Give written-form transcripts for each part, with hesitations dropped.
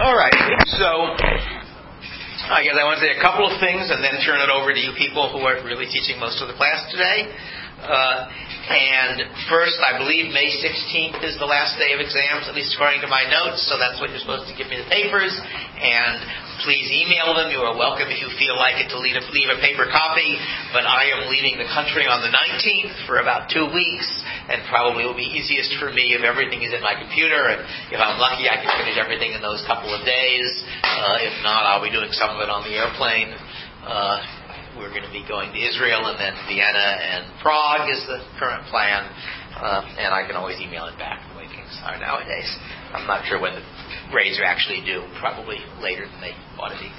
All right. So I guess I want to say a couple of things and then turn it over to you people who are really teaching most of the class today. And first, I believe May 16th is the last day of exams, at least according to my notes, so that's what you're supposed to give me the papers. And please email them. You are welcome if you feel like it to leave a paper copy, but I am leaving the country on the 19th for about 2 weeks, and probably it will be easiest for me if everything is in my computer, and if I'm lucky I can finish everything in those couple of days. If not, I'll be doing some of it on the airplane. We're going to be going to Israel and then Vienna and Prague is the current plan. And I can always email it back the way things are nowadays. I'm not sure when the grades are actually due. Probably later than they ought to be.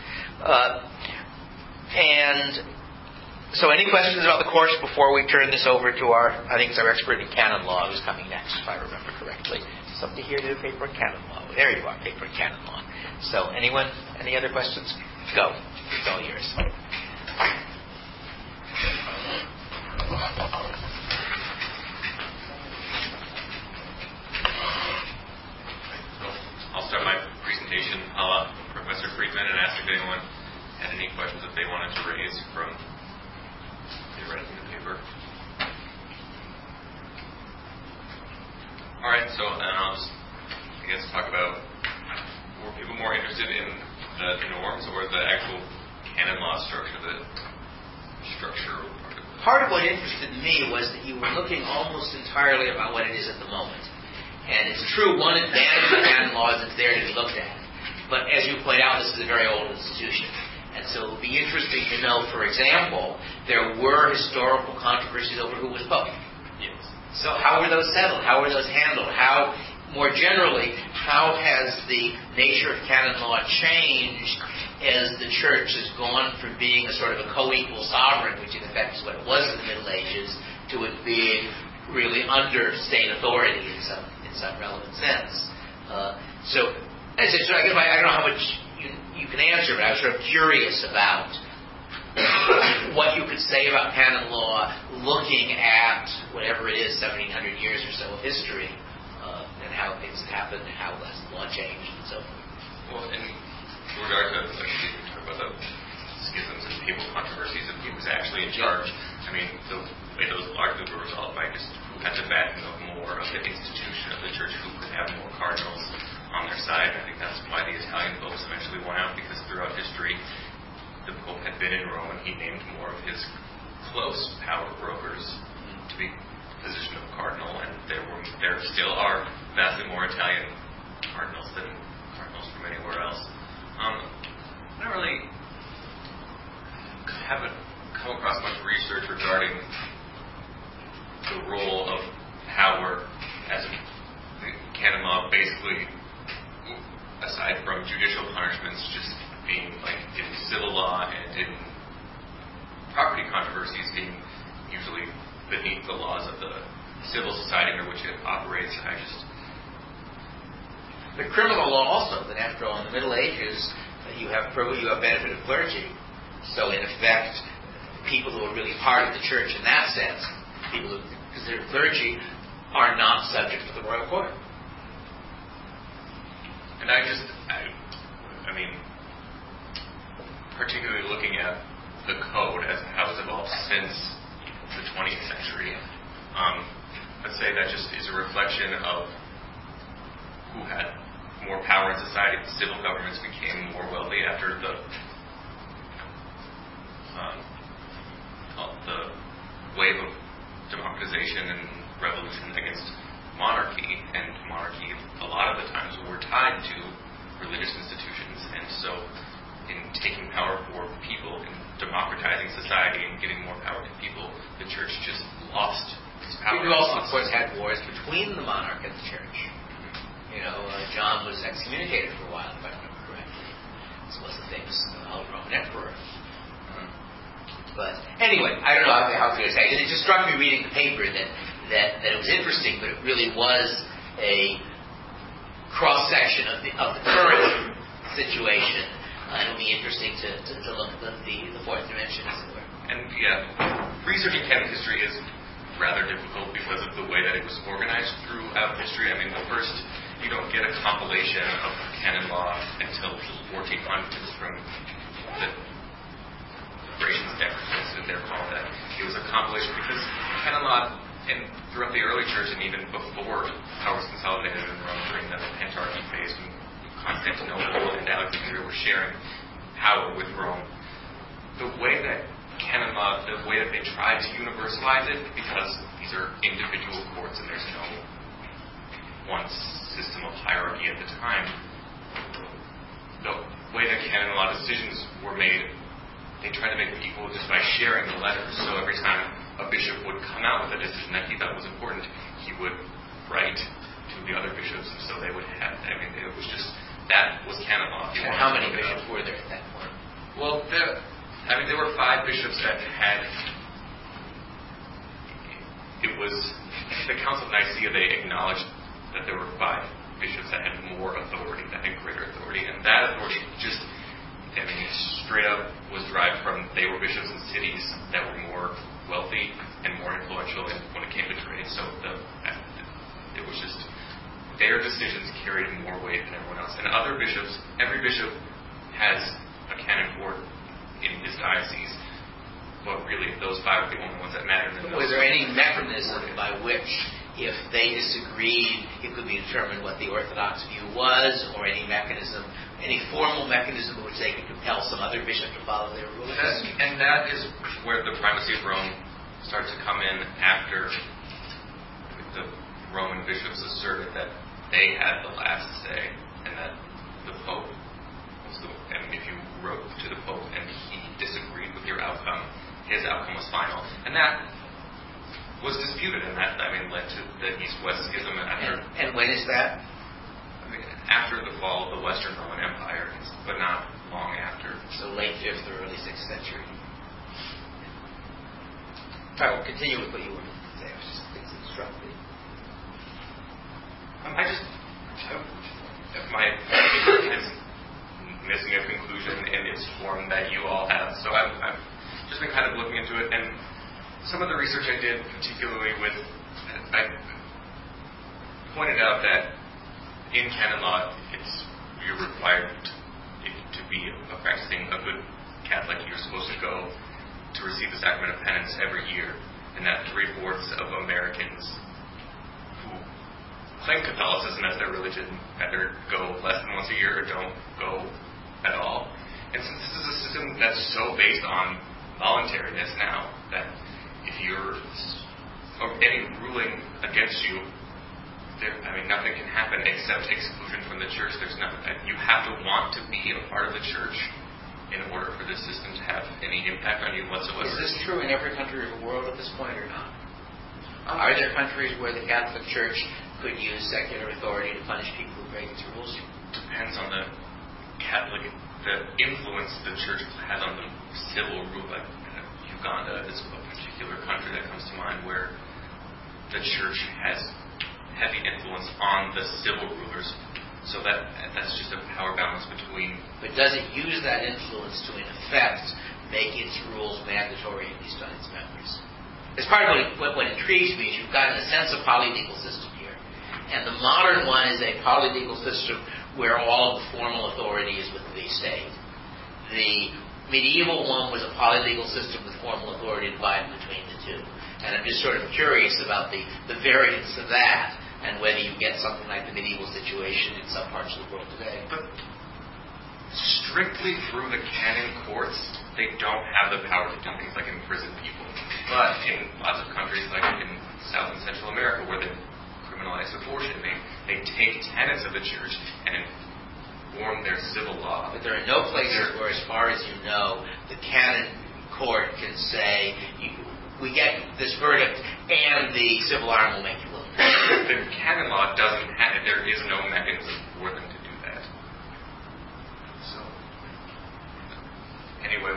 And so any questions about the course before we turn this over to our expert in canon law who's coming next, if I remember correctly. Somebody here did a paper in canon law. There you are, paper in canon law. So anyone, any other questions? Go. It's all yours. I'll start my presentation a la Professor Friedman and ask if anyone had any questions that they wanted to raise from theoretically the paper. Alright, so I'll just, talk about, were people more interested in the norms or the actual canon law structure? Part of what interested me was that you were looking almost entirely about what it is at the moment. And it's true, one advantage of canon law is it's there to be looked at. But as you point out, this is a very old institution. And so it would be interesting to know, for example, there were historical controversies over who was Pope. Yes. So how were those settled? How were those handled? How, more generally, how has the nature of canon law changed as the Church has gone from being a sort of a co-equal sovereign, which in effect is what it was in the Middle Ages, to it being really under state authority in some relevant sense. So I guess I don't know how much you can answer, but I was sort of curious about what you could say about canon law looking at whatever it is, 1,700 years or so of history, and how things happened, how the law changed, and so forth. Well, in regard to, talk about the schisms and papal controversies of who was actually in charge, I mean, the way those largely were resolved by just who had the backing of more of the institution of the Church, who could have more cardinals on their side. I think that's why the Italian popes eventually won out, because throughout history, the Pope had been in Rome and he named more of his close power brokers to be position of cardinal, and there still are vastly more Italian cardinals than cardinals from anywhere else. I don't really haven't come across much research regarding the role of power as the canon law, basically, aside from judicial punishments, just being like in civil law and in property controversies being usually beneath the laws of the civil society under which it operates. The criminal law also, that after all, in the Middle Ages, you have benefit of clergy. So in effect, people who are really part of the Church in that sense, people who consider clergy, are not subject to the royal court. And I mean, particularly looking at the code as how it's evolved since the 20th century, let's say that just is a reflection of who had more power in society. The civil governments became more wealthy after the wave of democratization and revolution against monarchy, and monarchy a lot of the times were tied to religious institutions, and so in taking power for people, in democratizing society and giving more power to people, the Church just lost its power. We also, of course, had wars between the monarch and the Church. John was excommunicated for a while, if I remember correctly. This was the famous Roman emperor. But anyway, I don't know how to say it. It just struck me reading the paper that it was interesting, but it really was a cross-section of the current situation. It'll be interesting to look at the fourth dimension, as it were. And researching canon history is rather difficult because of the way that it was organized throughout history. I mean, you don't get a compilation of canon law until the 1400s from the Gratian's Decretals, as they're called. That it was a compilation because canon law, and throughout the early church and even before power was consolidated in Rome during the Pentarchy phase, when Constantinople and Alexandria were sharing power with Rome, the way that canon law, the way that they tried to universalize it, because these are individual courts and there's no one system of hierarchy at the time, the way that canon law decisions were made, they tried to make them equal just by sharing the letters. So every time a bishop would come out with a decision that he thought was important, he would write to the other bishops, and so they would have, it was just, that was canon law. And how many bishops were there at that point? Well, there were 5 bishops that had, it was, the Council of Nicaea, they acknowledged that there were 5 bishops that had more authority, that had greater authority, and that authority just, straight up was derived from, they were bishops in cities that were more wealthy and more influential when it came to trade, so it was just, their decisions carried more weight than everyone else. And other bishops, every bishop has a canon court in his diocese, but really those 5 are the only ones that matter. Was there any mechanism by which, if they disagreed, it could be determined what the Orthodox view was, or any mechanism, any formal mechanism in which they could compel some other bishop to follow their rulings? And that is where the primacy of Rome starts to come in after the Roman bishops asserted that they had the last say, and that the Pope was if you wrote to the Pope and he disagreed with your outcome, his outcome was final. And that was disputed, and that, led to the East-West Schism. And when is that? After the fall of the Western Roman Empire, but not long after. So late 5th or early 6th century. All right, we'll continue with what you were going to say. I was just things that struck me. My is missing a conclusion in its form that you all have. So I've just been kind of looking into it, and some of the research I did, particularly I pointed out that in canon law, you're required to be practicing a good Catholic. You're supposed to go to receive the sacrament of penance every year, and that 3/4 of Americans who claim Catholicism as their religion either go less than once a year or don't go at all. And since this is a system that's so based on voluntariness now, that if you're any ruling against you, nothing can happen except exclusion from the church. There's nothing. You have to want to be a part of the church in order for this system to have any impact on you whatsoever. Is this true in every country of the world at this point or not? Are there countries where the Catholic Church could use secular authority to punish people who break its rules? Depends on the influence the church has on the civil rule. Uganda is a particular country that comes to mind where the church has heavy influence on the civil rulers. So that's just a power balance between... But does it use that influence to, in effect, make its rules mandatory at least on its members? It's part of what intrigues me is you've got, in a sense, a polylegal system here. And the modern one is a polylegal system where all of the formal authority is with the state. The medieval one was a polylegal system with formal authority divided between the two. And I'm just sort of curious about the variance of that, and whether you get something like the medieval situation in some parts of the world today. But strictly through the canon courts, they don't have the power to do things like imprison people. But in lots of countries, like in South and Central America, where they criminalize abortion, they take tenets of the church and form their civil law. But there are no places where, as far as you know, the canon court can say, we get this verdict, and the civil arm will make you look. The canon law doesn't have it. There is no mechanism for them to do that. So, anyway,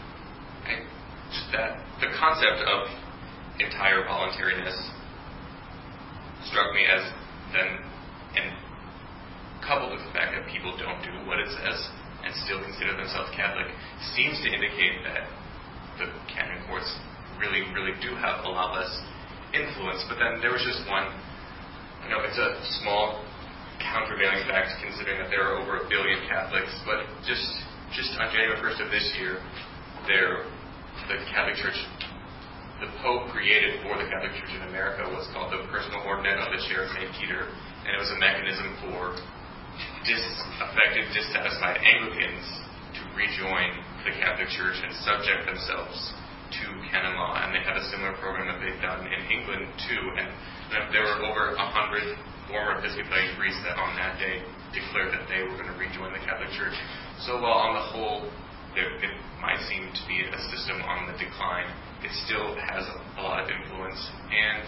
the concept of entire voluntariness struck me as then, and coupled with the fact that people don't do what it says and still consider themselves Catholic, seems to indicate that the canon courts really, really do have a lot less influence. But then there was just one, it's a small countervailing fact, considering that there are over 1 billion Catholics. But just on January 1st of this year, the Catholic Church, the Pope created for the Catholic Church in America was called the Personal Ordinate of the Chair of St. Peter, and it was a mechanism for affected, dissatisfied Anglicans to rejoin the Catholic Church and subject themselves to canon law. And they have a similar program that they've done in England too. And there were over 100 former Episcopalian priests that on that day declared that they were going to rejoin the Catholic Church. So while on the whole it might seem to be a system on the decline, it still has a lot of influence. And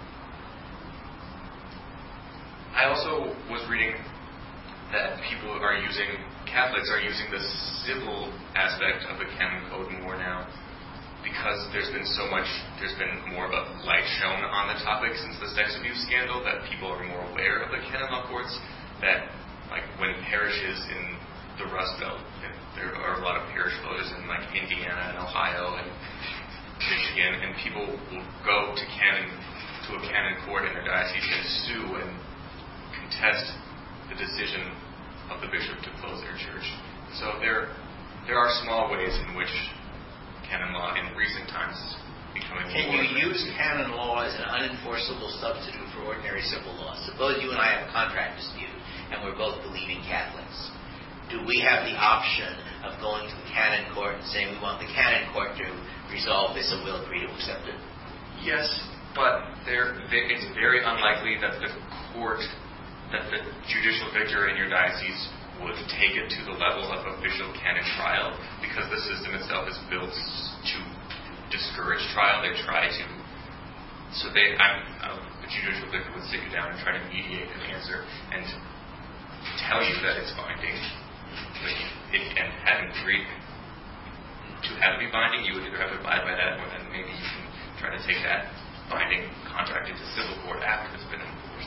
I also was reading that Catholics are using the civil aspect of the canon code more now, because there's been more of a light shown on the topic since the sex abuse scandal, that people are more aware of the canon law courts, that like when parishes in the Rust Belt, there are a lot of parish voters in like Indiana and Ohio and Michigan, and people will go to a canon court in their diocese and sue and contest the decision of the bishop to close their church. So there are small ways in which canon law in recent times is becoming Can you use canon law as an unenforceable substitute for ordinary civil law? Suppose you and I have a contract dispute and we're both believing Catholics. Do we have the option of going to the canon court and saying we want the canon court to resolve this and we'll agree to accept it? Yes, but it's very unlikely that the judicial victor in your diocese would take it to the level of official canon trial, because the system itself is built to discourage trial. They try to. So the judicial victor would sit you down and try to mediate an answer and tell you that it's binding. And having agreed to have it be binding, you would either have to abide by that, or then maybe you can try to take that binding contract into civil court after it's been enforced.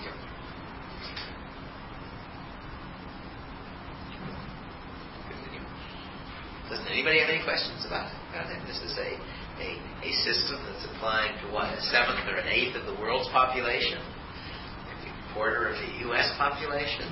Doesn't anybody have any questions about it? This is a system that's applying to what, a seventh or an eighth of the world's population, maybe a quarter of the U.S. population.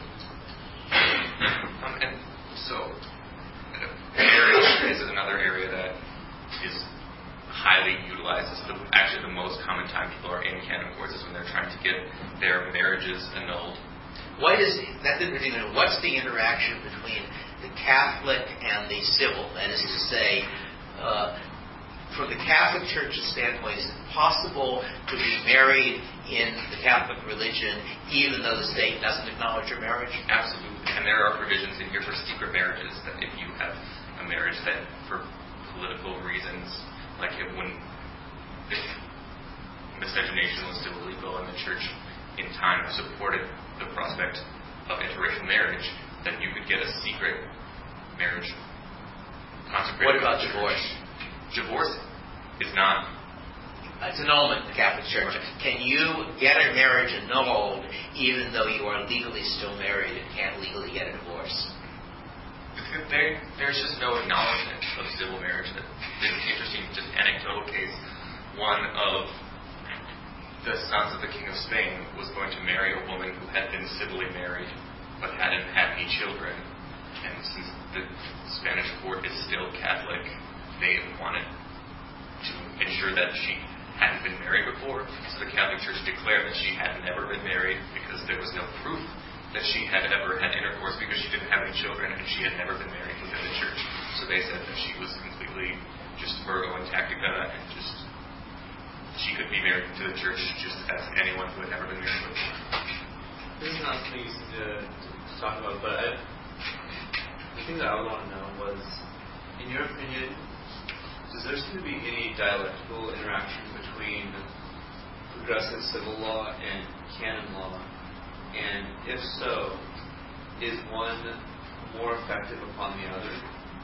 And so, marriage is another area that is highly utilized. It's actually the most common time people are in canon courts is when they're trying to get their marriages annulled. What's the interaction between the Catholic and the civil? That is to say, from the Catholic Church's standpoint, is it possible to be married in the Catholic religion even though the state doesn't acknowledge your marriage? Absolutely. And there are provisions in here for secret marriages, that if you have a marriage that for political reasons, like if miscegenation was still illegal and the church in time supported the prospect of interracial marriage, then you could get a secret marriage consecrated. What about divorce? Divorce is not. It's annulment in the Catholic Church. Right. Can you get a marriage annulled even though you are legally still married and can't legally get a divorce? There's just no acknowledgement of civil marriage. There's an interesting, just anecdotal case. One of the sons of the King of Spain was going to marry a woman who had been civilly married but hadn't had any children. And since the Spanish court is still Catholic, they wanted to ensure that she hadn't been married before. So the Catholic Church declared that she had never been married because there was no proof that she had ever had intercourse, because she didn't have any children and she had never been married within the church. So they said that she was completely just Virgo and Tactica, and just she could be married to the church just as anyone who had never been married before. This is not something easy to talk about, but the thing that I would want to know was, in your opinion, does there seem to be any dialectical interaction between progressive civil law and canon law? And if so, is one more effective upon the other?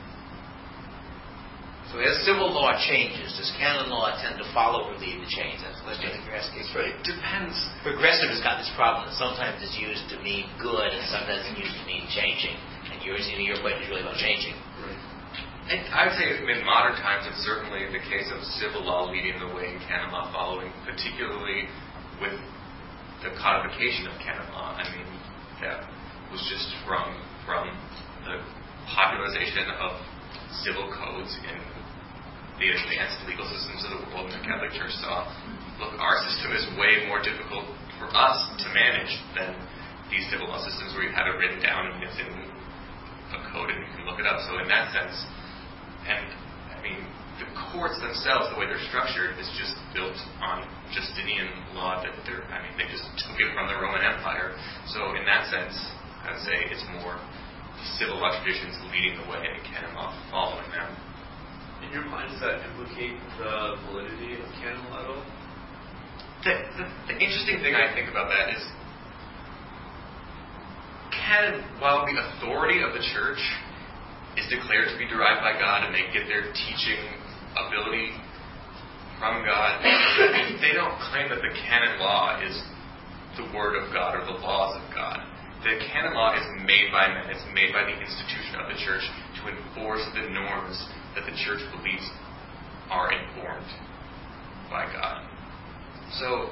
So as civil law changes, does canon law tend to follow or lead the change? That's what I think you're asking. Right. It depends. Progressive has got this problem that sometimes it's used to mean good and sometimes it's used to mean changing. And your point is really about changing. Right. And I would say in modern times it's certainly the case of civil law leading the way and canon law following, particularly with the codification of canon law. I mean, was just from the popularization of civil codes in the advanced legal systems of the world. And the Catholic Church saw, look, our system is way more difficult for us to manage than these civil law systems where you have it written down and it's in a code and you can look it up. So in that sense, and I mean, the courts themselves, the way they're structured, is just built on Justinian law that they just took it from the Roman Empire. So in that sense, I would say it's more civil law traditions leading the way and canon law following them. In your mind, does that implicate the validity of canon law at all? The interesting thing I think about that is canon, while the authority of the church is declared to be derived by God and they get their teaching ability from God, they don't claim that the canon law is the word of God or the laws of God. The canon law is made by men. It's made by the institution of the church to enforce the norms that the church believes are informed by God. So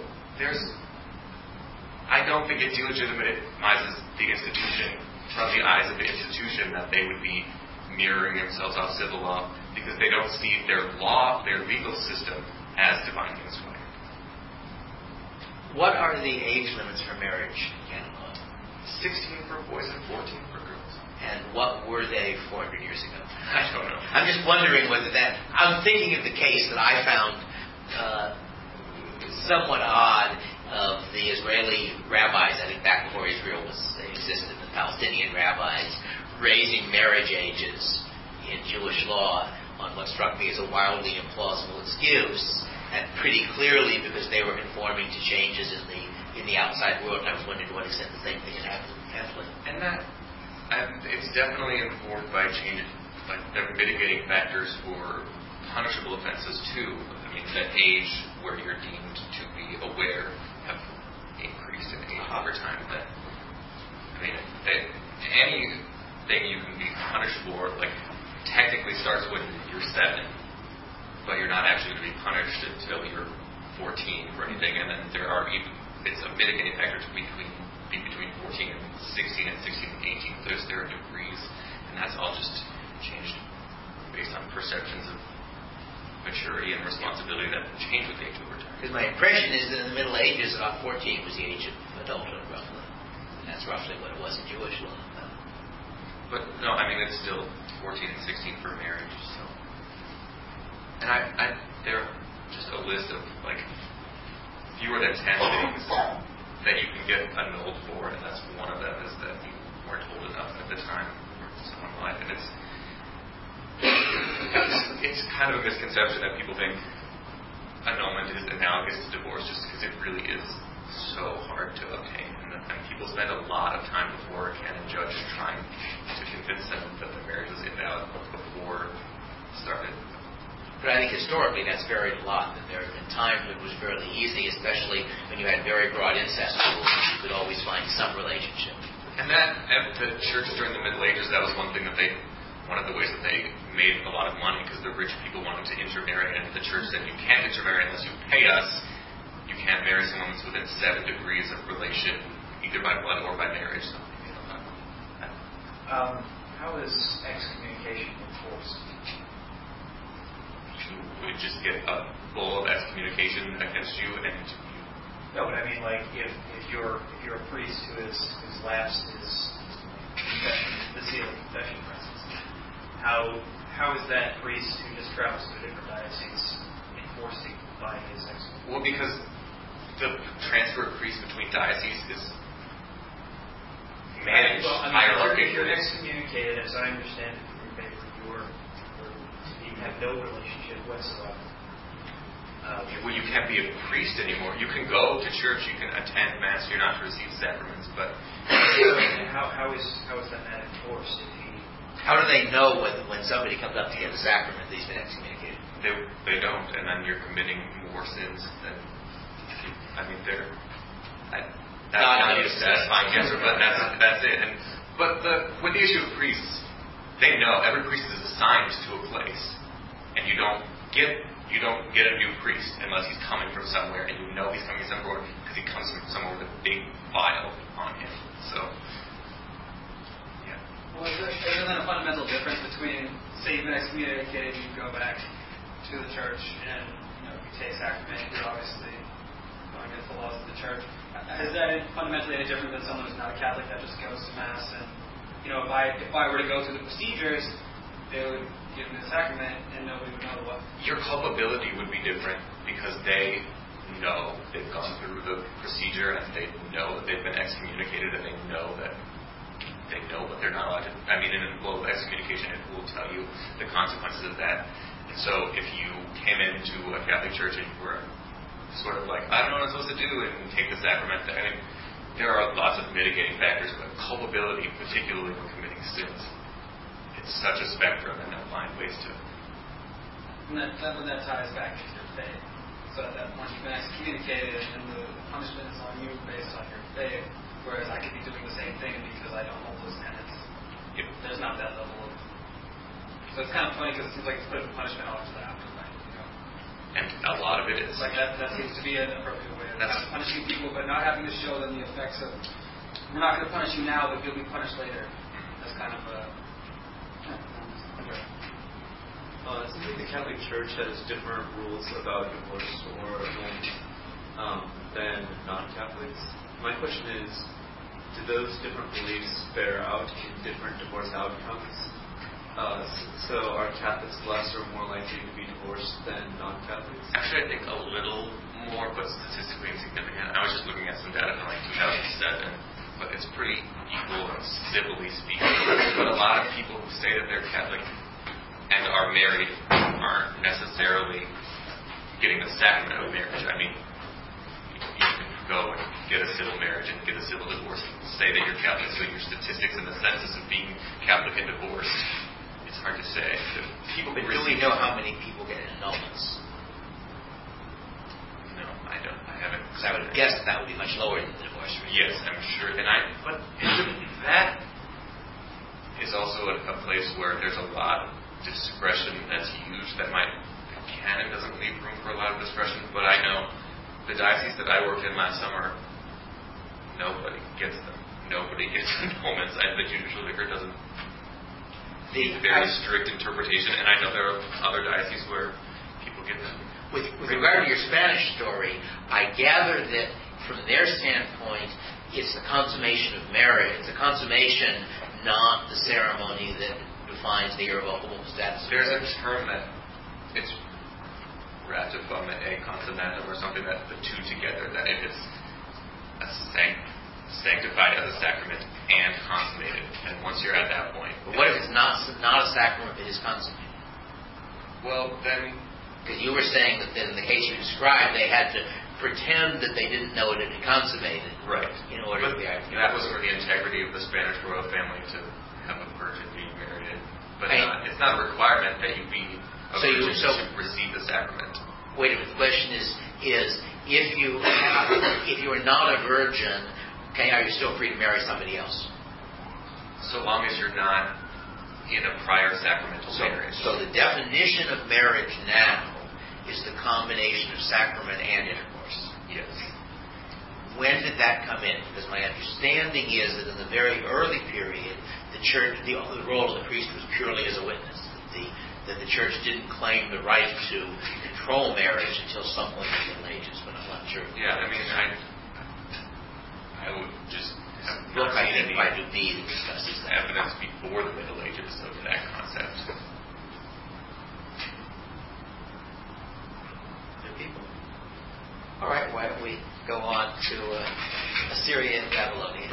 I don't think it delegitimizes the institution from the eyes of the institution that they would be mirroring themselves off civil law, because they don't see their legal system as divinely inspired. What are the age limits for marriage in canon law? 16 for boys and 14 for girls. And what were they 400 years ago? I don't know. I'm just wondering whether that... I'm thinking of the case that I found somewhat odd of the Israeli rabbis, I think back before Israel existed, the Palestinian rabbis raising marriage ages in Jewish law on what struck me as a wildly implausible excuse, and pretty clearly because they were conforming to changes in the outside world, and I was wondering to what extent the same thing had happened in Catholic. And it's definitely informed by changes, like the mitigating factors for punishable offenses too. I mean, the age where you're deemed to be aware have increased in age over time. Anything you can be punished for, like, technically starts when you're 7, but you're not actually going to be punished until you're 14 for anything. And then it's a mitigating factor to be between 14 and 16 and 16 and 18. There are degrees, and that's all just changed based on perceptions of maturity and responsibility that change with age over time. Because my impression is that in the Middle Ages, about 14 was the age of adulthood, roughly. And that's roughly what it was in Jewish law. But no, I mean, it's still 14 and 16 for marriage. So, and there are just a list of like fewer than 10 things that you can get annulled for, and that's one of them is that you weren't old enough at the time for someone's life. And it's kind of a misconception that people think annulment is analogous to divorce just because it really is so hard to obtain. And people spend a lot of time before a canon judge trying to convince them that the marriage was invalid before it started. But I think historically that's varied a lot. That there have been times when it was fairly easy, especially when you had very broad incest rules. You could always find some relationship. And the church during the Middle Ages, that was one thing that one of the ways that they made a lot of money, because the rich people wanted to intermarry, and the church said you can't intermarry unless you pay us. You can't marry someone that's within 7 degrees of relation, either by blood or by marriage. So, how is excommunication enforced? You would just get a bull of excommunication against you, and No, but I mean, like, if you're a priest who has lapsed his confession, the seal of confession, for instance, how is that priest who just travels to a different diocese enforcing by his excommunication? Well, because the transfer of priests between dioceses is managed hierarchically. If you're excommunicated, as I understand it from your paper, you have no relationship whatsoever. Well, you can't be a priest anymore. You can go to church, you can attend Mass, you're not to receive sacraments, but... How is that not enforced if he... How do they know when somebody comes up to get a sacrament that he's been excommunicated? They don't, and then you're committing more sins than... I mean, that's not a satisfying answer, but that's it. But with the issue of priests, they know every priest is assigned to a place, and you don't get a new priest unless he's coming from somewhere, and you know he's coming somewhere because he comes from somewhere with a big file on him. So Well, is there then a fundamental difference between, say, you've been excommunicated, you go back to the church, and you take sacrament, you're obviously going against the laws of the church. Is that fundamentally any different than someone who's not a Catholic that just goes to Mass? And if I were to go through the procedures, they would give me the sacrament, and nobody would know what. Your culpability would be different because they know they've gone through the procedure and they know that they've been excommunicated and they know what they're not allowed to. I mean, in a global excommunication, it will tell you the consequences of that. And so, if you came into a Catholic church and you were sort of like, I don't know what I'm supposed to do, and take the sacrament, I mean, there are lots of mitigating factors, but culpability, particularly when committing sins, it's such a spectrum and a blind ways to. And that ties back to your faith. So at that point, you've been excommunicated, and the punishment is on you based on your faith. Whereas I could be doing the same thing because I don't hold those tenets. Yep. There's not that level of. So it's kind of funny because it seems like it's putting punishment off to the afterlife. And a lot of it is. Like that seems to be an appropriate way of punishing people, but not having to show them the effects of. We're not going to punish you now, but you'll be punished later. That's kind of a. It seems like the Catholic Church has different rules about divorce or than non-Catholics. My question is, do those different beliefs bear out in different divorce outcomes? So are Catholics less or more likely to be divorced than non-Catholics? Actually, I think a little more, but statistically insignificant. I was just looking at some data from 2007, but it's pretty equal, civilly speaking. But a lot of people who say that they're Catholic and are married aren't necessarily getting the sacrament of marriage. I mean, you can go and get a civil marriage and get a civil divorce and say that you're Catholic, so your statistics in the census of being Catholic and divorced, it's hard to say. But do we know how many people get annulments? No, I don't. I haven't. Because I would guess that would be much lower than the divorce rate. Yes, I'm sure. But that is also a place where there's a lot of discretion that's used that canon doesn't leave room for a lot of discretion. But I know the diocese that I worked in last summer, nobody gets them. Nobody gets annulments. The judicial vicar doesn't. Very strict interpretation, and I know there are other dioceses where people get them. With regard to your Spanish story, I gather that from their standpoint, it's the consummation of marriage. It's a consummation, not the ceremony that defines the irrevocable status. There's a term that it's ratifum et consummatum or something, that the two together, that it is sanctified as a sacrament and consummated. And once you're at that point. But what if it's not a sacrament but is consummated? Well, then. Because you were saying that in the case you described, they had to pretend that they didn't know it had been consummated. Right. In order to be that was for the integrity of the Spanish royal family to have a virgin being married. But it's not a requirement that you be a virgin to receive the sacrament. Wait a minute. The question is if you are not a virgin, okay, are you still free to marry somebody else? So long as you're not in a prior sacramental marriage. So the definition of marriage now is the combination of sacrament and intercourse. Yes. When did that come in? Because my understanding is that in the very early period, the church, the role of the priest was purely as a witness. That the church didn't claim the right to control marriage until some point in the Middle Ages, but I'm not sure. Yeah, I mean, I would just have book I think by Duby that discusses that. Evidence before the Middle Ages of that concept. Good people. All right, why don't we go on to Assyria and Babylonia.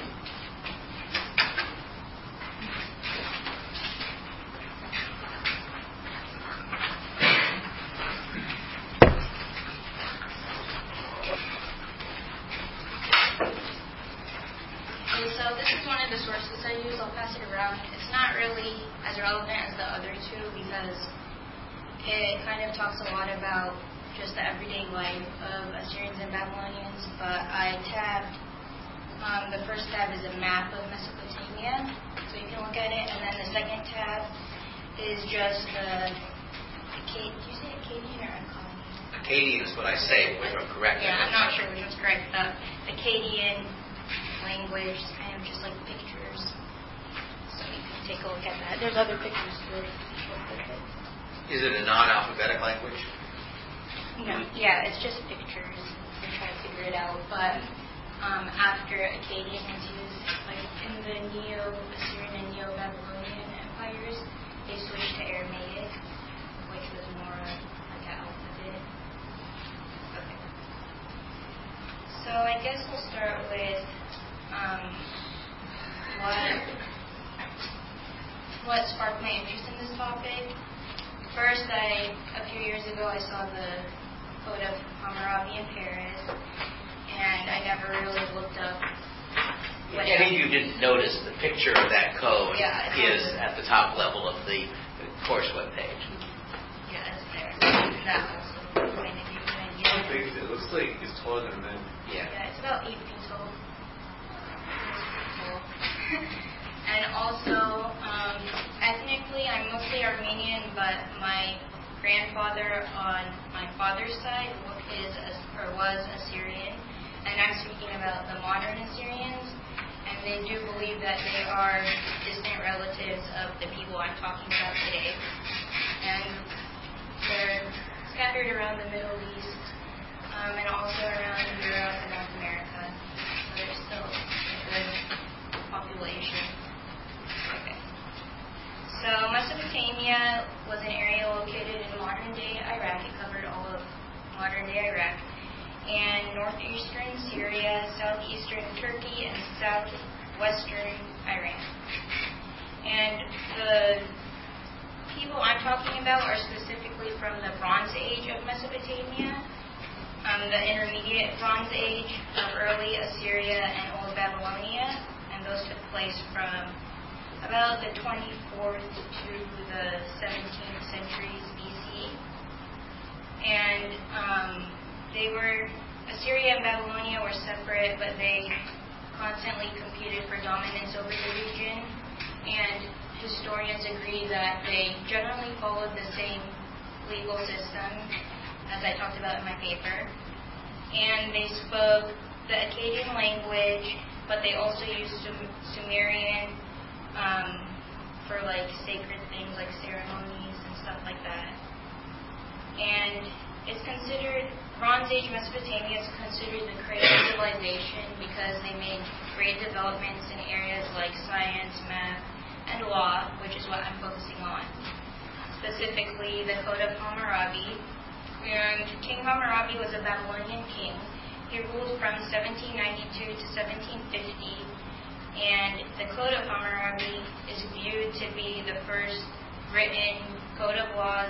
So this is one of the sources I use. I'll pass it around. It's not really as relevant as the other two because it kind of talks a lot about just the everyday life of Assyrians and Babylonians. But I tabbed, the first tab is a map of Mesopotamia, so you can look at it. And then the second tab is just the, did you say Akkadian or Akkadian? Akkadian is what I say, if I'm correct. Yeah, I'm not sure which one's correct. The Akkadian language, kind of just like pictures, so you can take a look at that. There's other pictures too. Is it a non-alphabetic language? No, yeah, it's just pictures. I'm trying to figure it out. But after Akkadian was used, like in the Neo-Assyrian and Neo-Babylonian empires, they switched to Aramaic, which was more like an alphabet. Okay. So I guess we'll start with what sparked my interest in this topic. First, a few years ago, I saw the Code of Hammurabi in Paris, and I never really looked up. Any of you didn't notice the picture of that code is at the top level of the course webpage. Yeah, it's there. That also kind of gives you an idea. How big is it? It looks like it's taller than a man. Yeah. It's about 8 feet tall. And also, ethnically, I'm mostly Armenian, but my grandfather on my father's side was Assyrian, and I'm speaking about the modern Assyrians, and they do believe that they are distant relatives of the people I'm talking about today, and they're scattered around the Middle East, and also around Europe and North America, so there's still a good population. Okay. So Mesopotamia was an area located in modern-day Iraq. It covered all of modern-day Iraq, and northeastern Syria, southeastern Turkey, and southwestern Iran. And the people I'm talking about are specifically from the Bronze Age of Mesopotamia, the Intermediate Bronze Age of early Assyria and Old Babylonia, and those took place from about the 24th to the 17th centuries BC. And Assyria and Babylonia were separate, but they constantly competed for dominance over the region. And historians agree that they generally followed the same legal system, as I talked about in my paper. And they spoke the Akkadian language, but they also used Sumerian for like sacred things like ceremonies and stuff like that. And it's considered, Bronze Age Mesopotamia is considered the cradle of civilization because they made great developments in areas like science, math, and law, which is what I'm focusing on. Specifically, the Code of Hammurabi. And King Hammurabi was a Babylonian king. He ruled from 1792 to 1750. And the Code of Hammurabi is viewed to be the first written code of laws,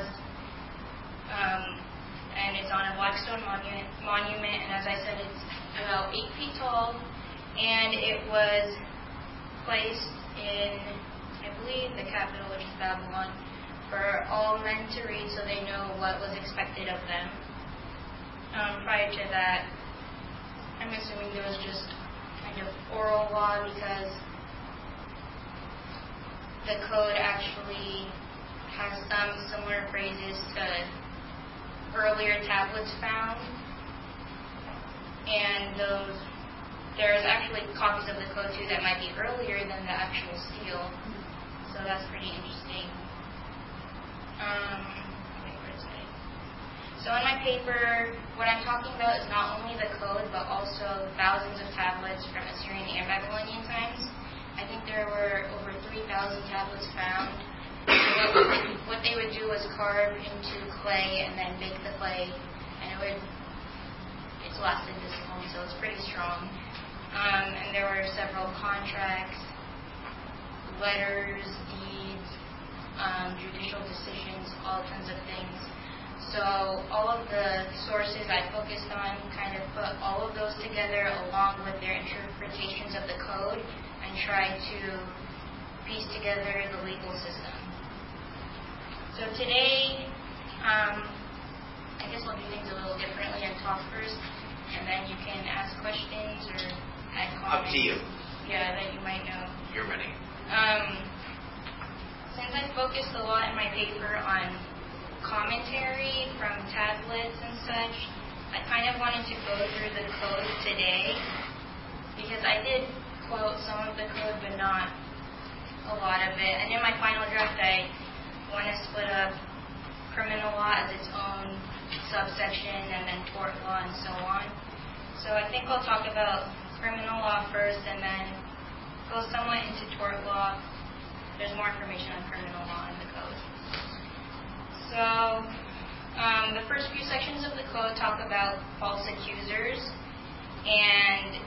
and it's on a blackstone monument, and as I said, it's about 8 feet tall, and it was placed in, I believe, the capital, which is Babylon, for all men to read so they know what was expected of them. Prior to that, I'm assuming there was just kind of oral law because the code actually has some similar phrases to earlier tablets found, and there's actually copies of the code too that might be earlier than the actual seal, so that's pretty interesting. So in my paper, what I'm talking about is not only the code, but also thousands of tablets from Assyrian and Babylonian times. I think there were over 3,000 tablets found. What they would do was carve into clay and then bake the clay, and it's lasted this long, so it's pretty strong. And there were several contracts, letters, deeds, judicial decisions, all kinds of things. So all of the sources I focused on kind of put all of those together along with their interpretations of the code and tried to piece together the legal system. So today, I guess we'll do things a little differently and talk first, and then you can ask questions or add comments. Up to you. Yeah, that you might know. You're ready. Since I focused a lot in my paper on commentary from tablets and such, I kind of wanted to go through the code today because I did quote some of the code but not a lot of it. And in my final draft, I want to split up criminal law as its own subsection, and then tort law, and so on. So I think I'll talk about criminal law first, and then go somewhat into tort law. There's more information on criminal law in the code. So the first few sections of the code talk about false accusers, and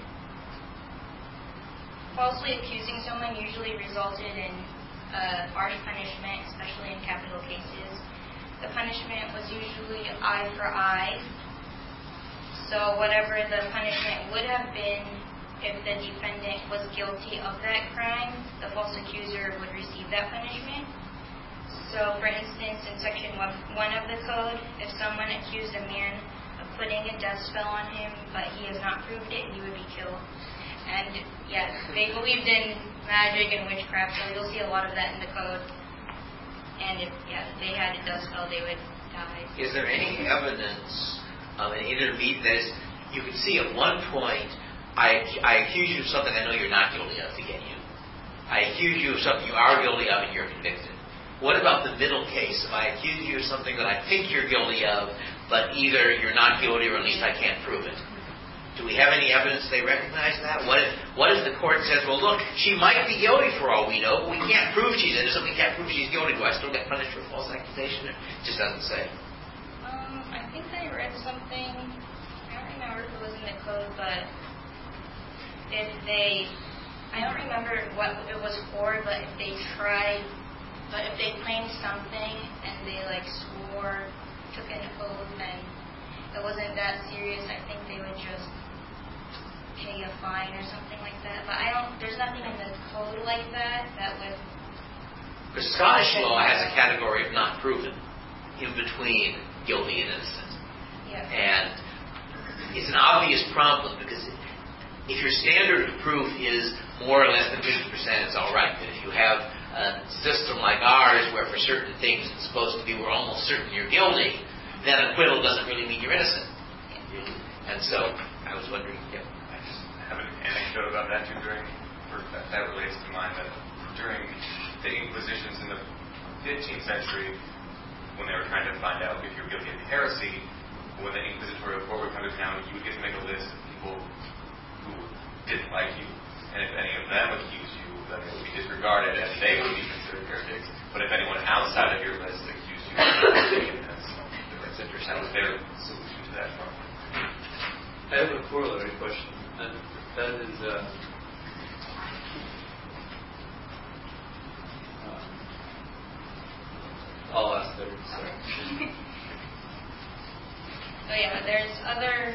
falsely accusing someone usually resulted in harsh punishment, especially in capital cases. The punishment was usually eye for eye. So whatever the punishment would have been if the defendant was guilty of that crime, the false accuser would receive that punishment. So for instance, in section 1 of the code, if someone accused a man of putting a death spell on him, but he has not proved it, he would be killed. And yes, they believed in magic and witchcraft, so you'll see a lot of that in the code. And if they had a death spell, they would die. Is there any evidence of an intermediate? That is, you could see at one point, I accuse you of something I know you're not guilty of to get you. I accuse you of something you are guilty of and you're convicted. What about the middle case? If I accuse you of something that I think you're guilty of, but either you're not guilty or at least I can't prove it? Do we have any evidence they recognize that? What if the court says, well, look, she might be guilty for all we know, but we can't prove she's innocent, we can't prove she's guilty. Do I still get punished for false accusation? It just doesn't say. I think I read something, I don't remember if it was in the code, but I don't remember what it was for, but if they claimed something and they swore, took an oath, and it wasn't that serious, I think they would just pay a fine or something like that. But there's nothing in the code like that would... Because Scottish law has a category of not proven in between guilty and innocent. Yeah. And it's an obvious problem because if your standard of proof is more or less than 50%, it's all right. But if you have a system like ours where for certain things it's supposed to be we're almost certain you're guilty, then acquittal doesn't really mean you're innocent. And so I was wondering, I just have an anecdote about that too. That relates to mine. That during the Inquisitions in the 15th century, when they were trying to find out if you were guilty of heresy, when the inquisitorial court would come to town, you would get to make a list of people who didn't like you, and if any of them accused you, then it would be disregarded, and they would be considered heretics. But if anyone outside of your list accused you, that's interesting. That was their solution to that problem. I have a corollary question, and that is, I'll ask there. Sorry. So there's other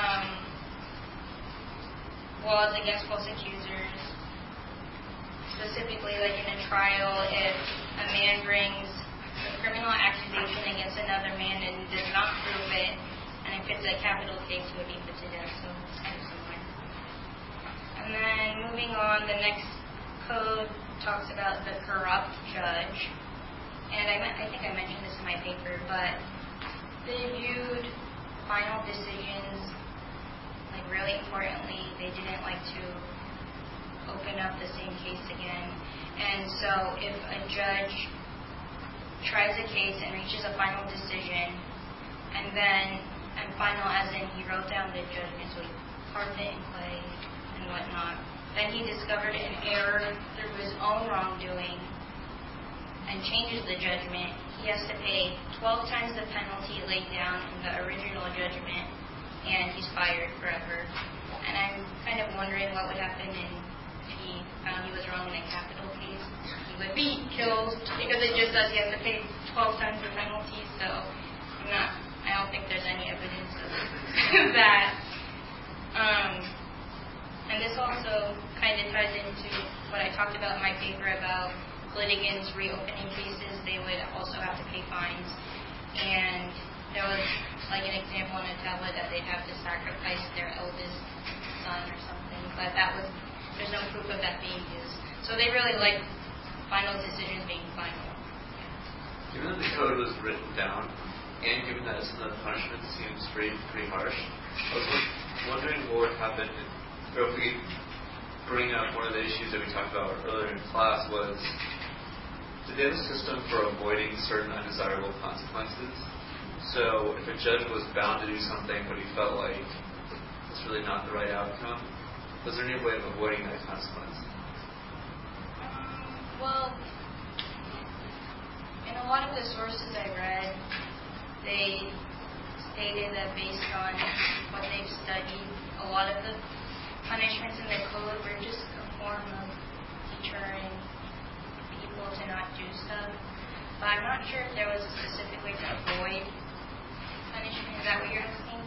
laws against false accusers. Specifically, in a trial, if a man brings a criminal accusation against another man and does not prove it, and if it's a capital case, he would be put to death. So it's kind of similar. And then moving on, the next code talks about the corrupt judge. And I think I mentioned this in my paper, but they viewed final decisions, really importantly, they didn't like to open up the same case again. And so if a judge tries a case and reaches a final decision, and final as in he wrote down the judgment, so he carved it in clay and whatnot, then he discovered an error through his own wrongdoing and changes the judgment, he has to pay 12 times the penalty laid down in the original judgment, and he's fired forever. And I'm kind of wondering what would happen if he found he was wrong in a capital case. He would be killed because it just says he has to pay 12 times the penalty, so I don't think there's any evidence of that. And this also kind of ties into what I talked about in my paper about litigants reopening cases. They would also have to pay fines. And there was an example on a tablet that they'd have to sacrifice their eldest son or something, but there's no proof of that being used. So they really like final decisions being final. Given that the code was written down, and given that some of the punishment seems pretty harsh, I was wondering what would happen if we bring up one of the issues that we talked about earlier in class was, did they have a system for avoiding certain undesirable consequences? So if a judge was bound to do something but he felt like it's really not the right outcome, was there any way of avoiding that consequence? Well, in a lot of the sources I read, they stated that based on what they've studied, a lot of the punishments in the code were just a form of deterring people to not do stuff. But I'm not sure if there was a specific way to avoid punishment. Is that what you're asking?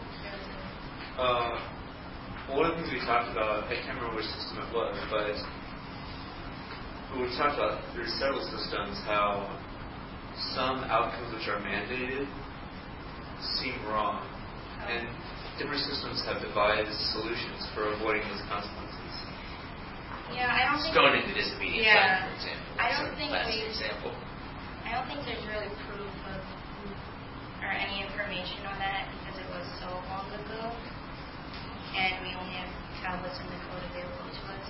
One of the things we talked about, I can't remember which system it was, but we talked about there's several systems how some outcomes which are mandated seem wrong, and different systems have devised solutions for avoiding those consequences. Yeah, I don't think Stoning the disobedient son, for example. I don't think there's really proof of or any information on that because it was so long ago, and we only have tablets in the code available to us.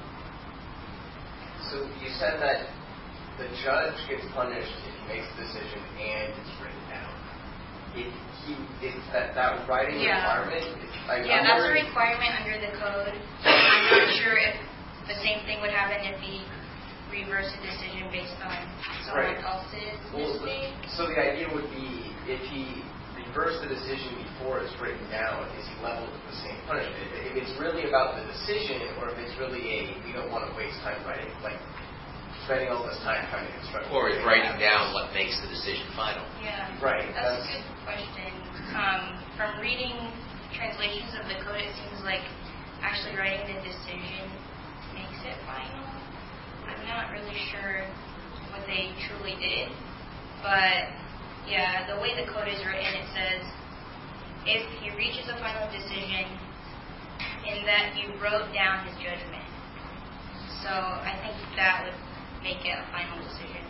So you said that the judge gets punished if he makes a decision and it's written down. Is that writing requirement? That's a requirement under the code. I'm not sure if the same thing would happen if he reversed a decision based on someone else's mistake. So the idea would be if he reversed the decision before it's written down, is he leveled with the same punishment? If it's really about the decision, or if it's really we don't want to waste time writing, like spending all this time trying to construct. Or is writing down what makes the decision final. Yeah. Right. That's a good question. From reading translations of the code, it seems like actually writing the decision makes it final. I'm not really sure what they truly did. But, yeah, the way the code is written, it says, if he reaches a final decision in that you wrote down his judgment. So I think that would make it a final decision.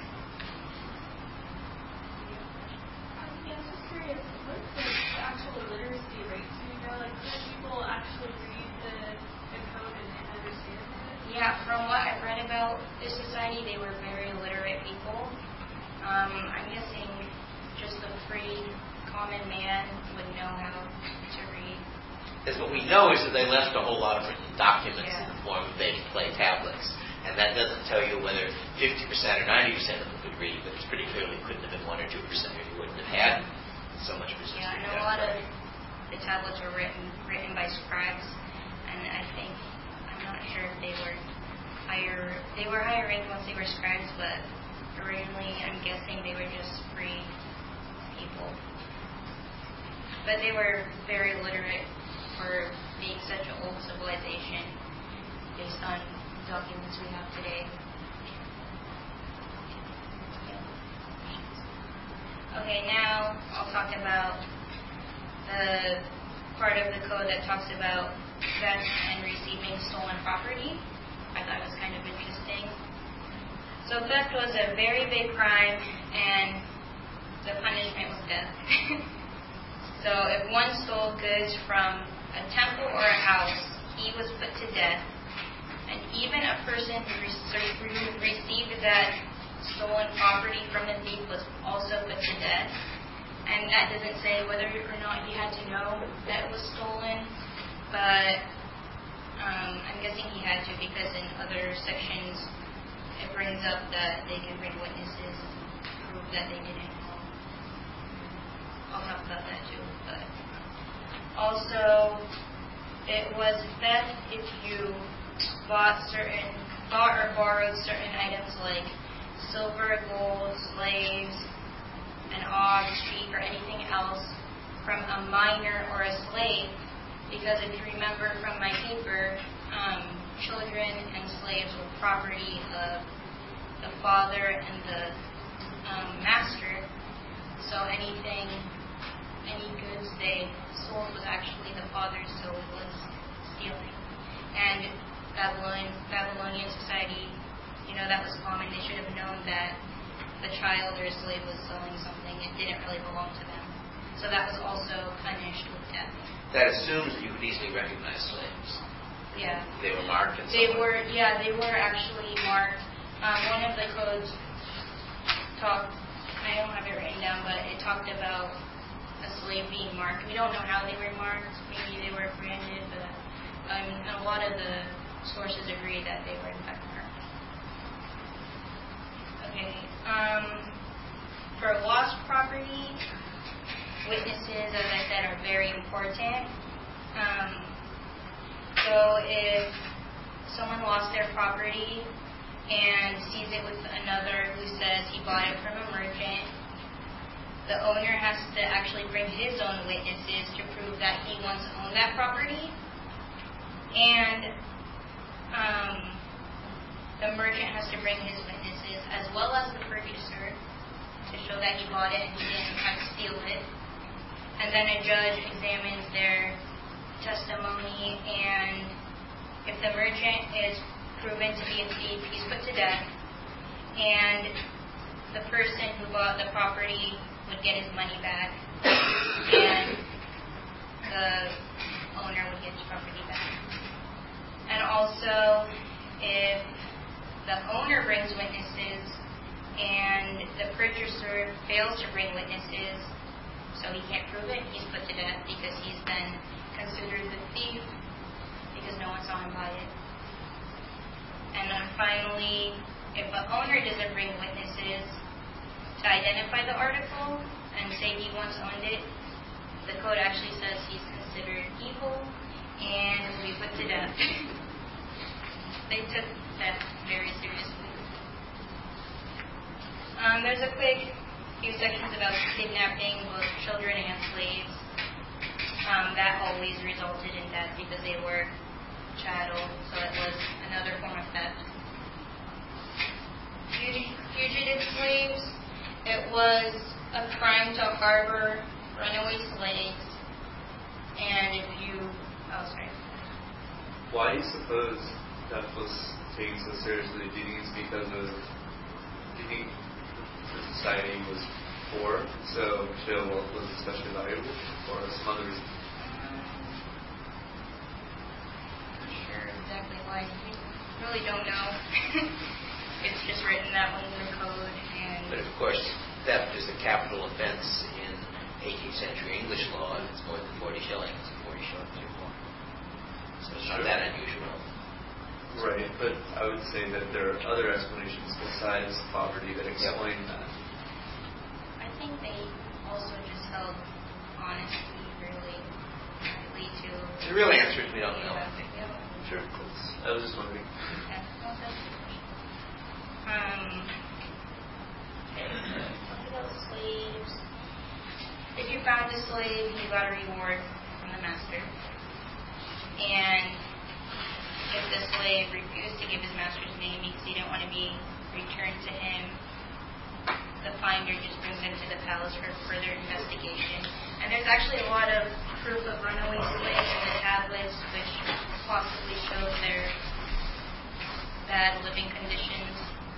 Yeah, I'm just curious, what's the actual literacy rate? Do you know, like, could people actually read the code and understand it? Yeah, from what I've read about this society, they were very literate people. I'm guessing just the free common man would know how to read. Because what we know is that they left a whole lot of written documents in the form of baby play tablets. And that doesn't tell you whether 50% or 90% of them could read, but it's pretty clearly couldn't have been 1 or 2%, or you wouldn't have had so much resistance. Yeah, I know a lot of the tablets were written by scribes, and I'm not sure if they were higher ranked once they were scribes, but originally I'm guessing they were just free people. But they were very literate for being such an old civilization based on documents we have today. Okay, now I'll talk about the part of the code that talks about theft and receiving stolen property. I thought it was kind of interesting. So theft was a very big crime, and the punishment was death. So if one stole goods from a temple or a house, he was put to death. And even a person who received that stolen property from the thief was also put to death. And that doesn't say whether or not he had to know that it was stolen, but I'm guessing he had to, because in other sections it brings up that they can bring witnesses to prove that they didn't know. I'll talk about that too. But also, it was theft if you bought or borrowed certain items like silver, gold, slaves, an ox, sheep, or anything else from a minor or a slave. Because if you remember from my paper, children and slaves were property of the father and the master. So any goods they sold was actually the father's, so it was stealing. And Babylonian society, that was common. They should have known that the child or a slave was selling something that didn't really belong to them. So that was also punished with death. That assumes that you could easily recognize slaves. Yeah. They were marked. And They were actually marked. One of the codes talked. I don't have it written down, but it talked about a slave being marked. We don't know how they were marked. Maybe they were branded, but a lot of the sources agree that they were in fact marked. Okay. For lost property, witnesses, as I said, are very important. So if someone lost their property and sees it with another who says he bought it from a merchant, the owner has to actually bring his own witnesses to prove that he once owned that property. And the merchant has to bring his witnesses as well as the purchaser to show that he bought it and he didn't in fact steal it. And then a judge examines their testimony, and if the merchant is proven to be a thief, he's put to death, and the person who bought the property would get his money back, and the owner would get his property back. And also, if the owner brings witnesses and the purchaser fails to bring witnesses, so he can't prove it, he's put to death because he's then considered the thief because no one saw him buy it. And then finally, if the owner doesn't bring witnesses to identify the article and say he once owned it, the code actually says he's considered evil and will be put to death. They took that very seriously. There's a quick few sections about kidnapping both children and slaves. That always resulted in death because they were chattel, so it was another form of theft. Fugitive slaves, it was a crime to harbor runaway slaves, and if you... Oh, sorry. Why do you suppose theft was taken so seriously? Do you think it's because of... Do you think the society was poor, so jail wealth was especially valuable, or some other reason? Not sure exactly why. We really don't know. It's just written that way in the code. But of course, theft is a capital offense in 18th century English law, and it's more than 40 shillings. 40 shillings or more. So it's not that unusual. Right, but I would say that there are other explanations besides poverty that explain that. I think they also just held honesty really to... The real answer is we don't know. I think. Yeah. Sure. I was just wondering. Yeah. Well, that's a good question. What about slaves? If you found a slave, you got a reward from the master. And if the slave refused to give his master's name because he didn't want to be returned to him, the finder just brings him to the palace for further investigation. And there's actually a lot of proof of runaway slaves in the tablets, which possibly show their bad living conditions.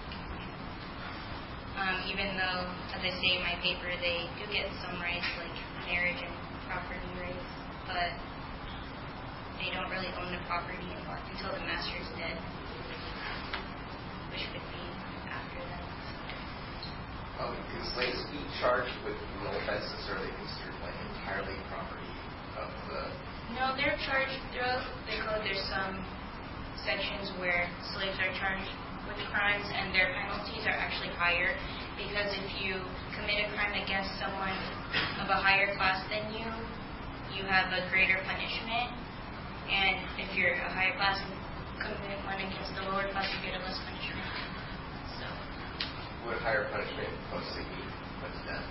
Even though, as I say in my paper, they do get some rights like marriage and property rights, but they don't really own the property until the master is dead, which could be after that. Can slaves be charged with criminal offenses, or are they considered like entirely property of the... No, they're charged throughout the code. There's some sections where slaves are charged with crimes and their penalties are actually higher, because if you commit a crime against someone of a higher class than you, you have a greater punishment. And if you're a higher class and commit one against the lower class, you get a less punishment. So, Would higher punishment mostly be what's death?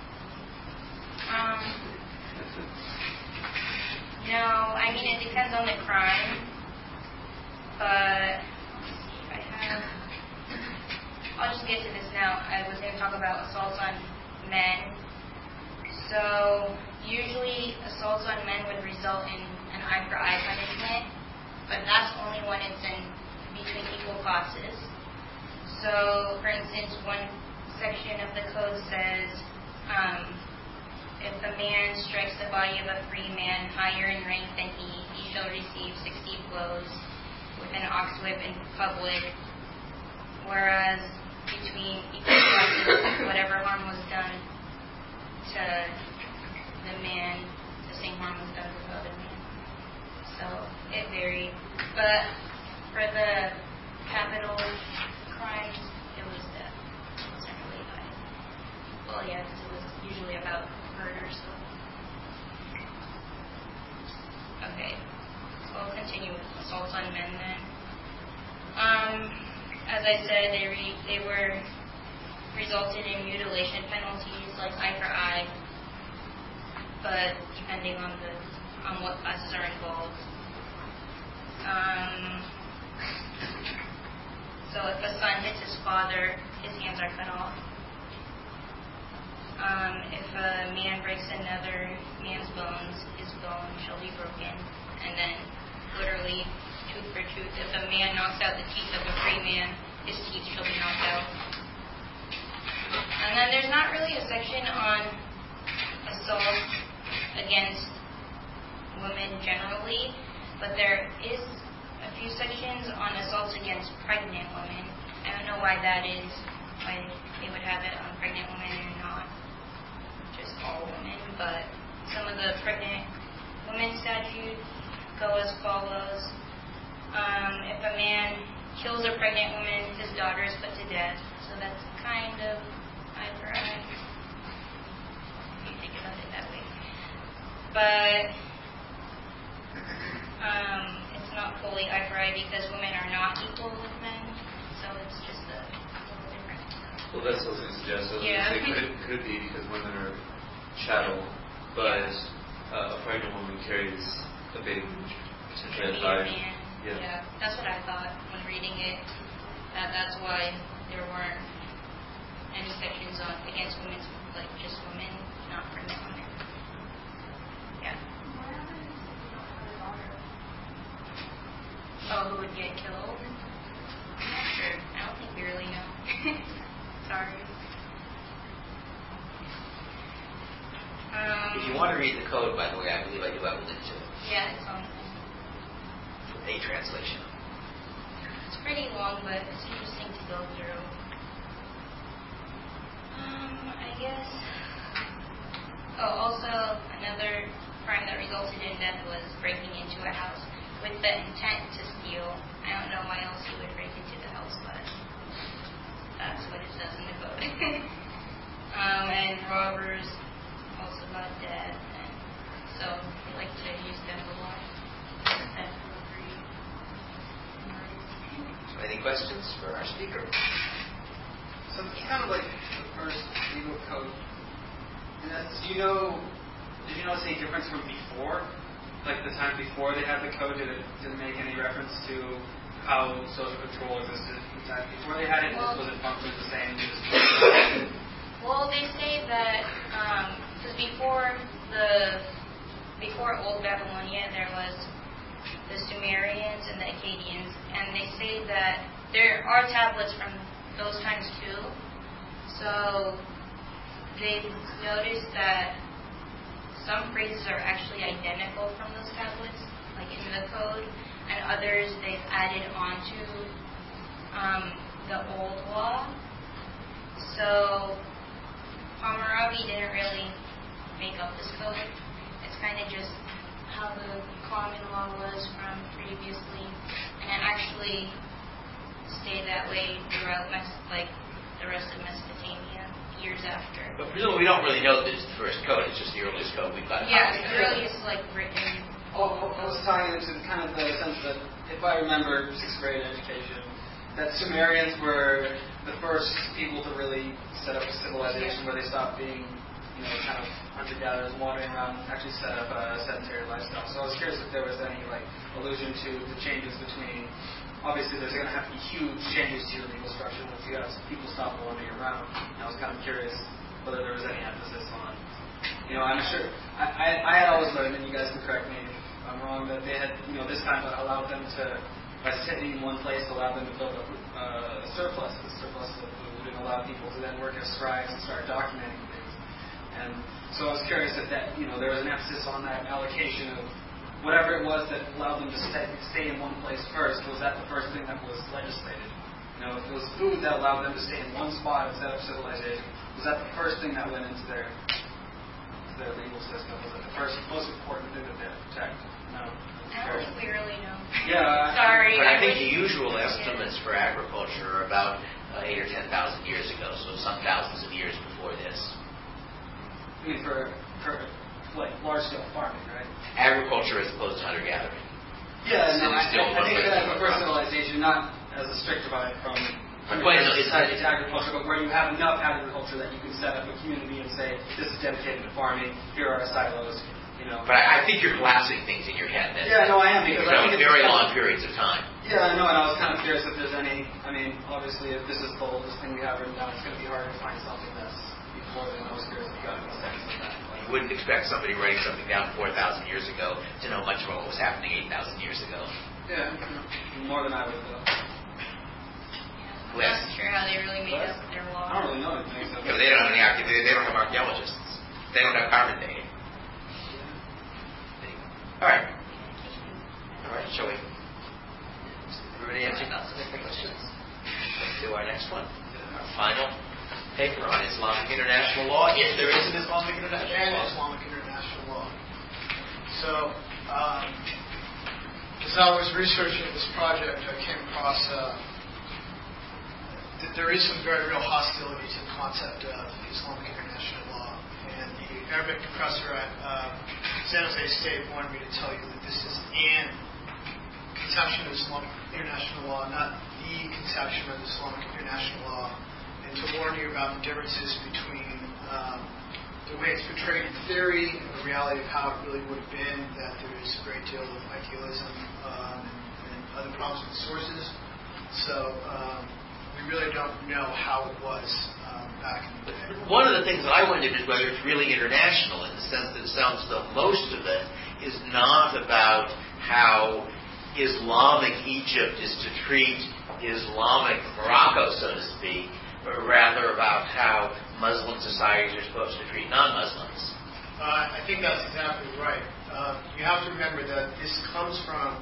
No, I mean it depends on the crime. But let's see if I have. I'll just get to this now. I was going to talk about assaults on men. So usually assaults on men would result in an eye-for-eye punishment, but that's only when it's in between equal classes. So, for instance, one section of the code says, if a man strikes the body of a free man higher in rank than he shall receive 60 blows. with an ox whip in public, whereas between equal classes, whatever harm was done to the man, the same harm was done to the other man. So it varied. But for the capital crimes, it was death. It wasn't really high. Well, yeah, because it was usually about murder, so. Okay. So I'll continue with assaults on men then. As I said, they were resulted in mutilation penalties like eye for eye, but depending on what classes are involved. So if a son hits his father, his hands are cut off. If a man breaks another man's bones, his bone shall be broken. And then, literally, tooth for tooth. If a man knocks out the teeth of a free man, his teeth shall be knocked out. And then there's not really a section on assault against women generally, but there is a few sections on assaults against pregnant women. I don't know why that is, why they would have it on pregnant women and not just all women, but some of the pregnant women statutes go as follows. If a man kills a pregnant woman, his daughter is put to death. So that's kind of eye for eye, if you think about it that way. But it's not fully eye for eye because women are not equal with men, so it's just a little different. Well, that's what I was going to suggest. So Yeah. could it be because women are chattel, but a pregnant woman carries a baby, potentially a man. Yeah, that's what I thought when reading it. That's why there weren't any sections on against women, like just women, not pregnant women. Yeah. Oh, who would get killed? I'm not sure. I don't think we really know. Sorry. If you want to read the code, by the way, I believe I do have a link to it. Yeah, it's on. A translation. It's pretty long, but it's interesting to go through. I guess. Oh, also another crime that resulted in death was breaking into a house with the intent to steal. I don't know why else you would break into the house, but that's what it says in the code. And robbers also got death, and so they like to use death a lot. So any questions for our speaker? So it's kind of like the first legal code. And that's, did you notice any difference from before? Like the time before they had the code, did it make any reference to how social control existed the time before they had it? Was it functioning the same? Well, they say that because before Old Babylonia, there was the Sumerians and the Akkadians, and they say that there are tablets from those times too. So they've noticed that some phrases are actually identical from those tablets, like in the code, and others they've added onto the old law. So Hammurabi didn't really make up this code. It's kind of just how the common law was from previously, and it actually stayed that way throughout the rest of Mesopotamia years after. But presumably we don't really know this is the first code. It's just the earliest code we've got. Yeah, the earliest written. I was tying into kind of the sense that if I remember 6th grade education, that Sumerians were the first people to really set up a civilization where they stopped being, kind of hunter-gatherers wandering around, actually set up a sedentary lifestyle. So I was curious if there was any allusion to the changes between. Obviously, there's going to have to be huge changes to your legal structure once you have people stop wandering around. And I was kind of curious whether there was any emphasis on. I'm sure I had always learned, and you guys can correct me if I'm wrong, that they had this time allowed them to, by sitting in one place, allowed them to build up surplus of food, and allow people to then work as scribes and start documenting things. And so I was curious if that there was an emphasis on that allocation of whatever it was that allowed them to stay in one place first, was that the first thing that was legislated? You know, if it was food that allowed them to stay in one spot instead of civilization, was that the first thing that went into their legal system? Was it the first most important thing that they had to protect? No. I don't think we really know. Yeah. Sorry. But I think the usual estimates for agriculture are about 8,000 or 10,000 years ago, so some thousands of years before this. I mean, for like large-scale farming, right? Agriculture as opposed to hunter-gathering. Yeah, no, I Still think one that way. for civilization, not as a strict divide from My point is, it's agriculture, but where you have enough agriculture that you can set up a community and say, this is dedicated to farming, here are our silos, you know. But I think you're collapsing things in your head. Yeah, no, I am. Because I think it's very long periods of time. Yeah, no, and I was kind of curious if there's any, I mean, obviously if this is the oldest thing we have written down, it's going to be hard to find something that's before then. I was curious if you got any sense of that. You wouldn't expect somebody writing something down 4,000 years ago to know much about what was happening 8,000 years ago. Yeah, more than I would though. I'm not sure how they really made up their law. I don't really know anything. So Yeah, but they don't have any they don't have archaeologists. They don't have carbon dating. All right. Shall we? Everybody answer any questions? Let's do our next one. Our final paper on Islamic international law. If there is an Islamic international law. Islamic international law. So, as I was researching this project, I came across that there is some very real hostility to the concept of Islamic international law. And the Arabic professor at San Jose State wanted me to tell you that this is an conception of Islamic international law, not the conception of Islamic international law, and to warn you about the differences between the way it's portrayed in theory and the reality of how it really would have been, that there is a great deal of idealism and other problems with sources. So we really don't know how it was back in the day. One of the things that I wondered is whether it's really international in the sense that it sounds as though most of it is not about how Islamic Egypt is to treat Islamic Morocco, so to speak, but rather about how Muslim societies are supposed to treat non-Muslims. I think that's exactly right. You have to remember that this comes from,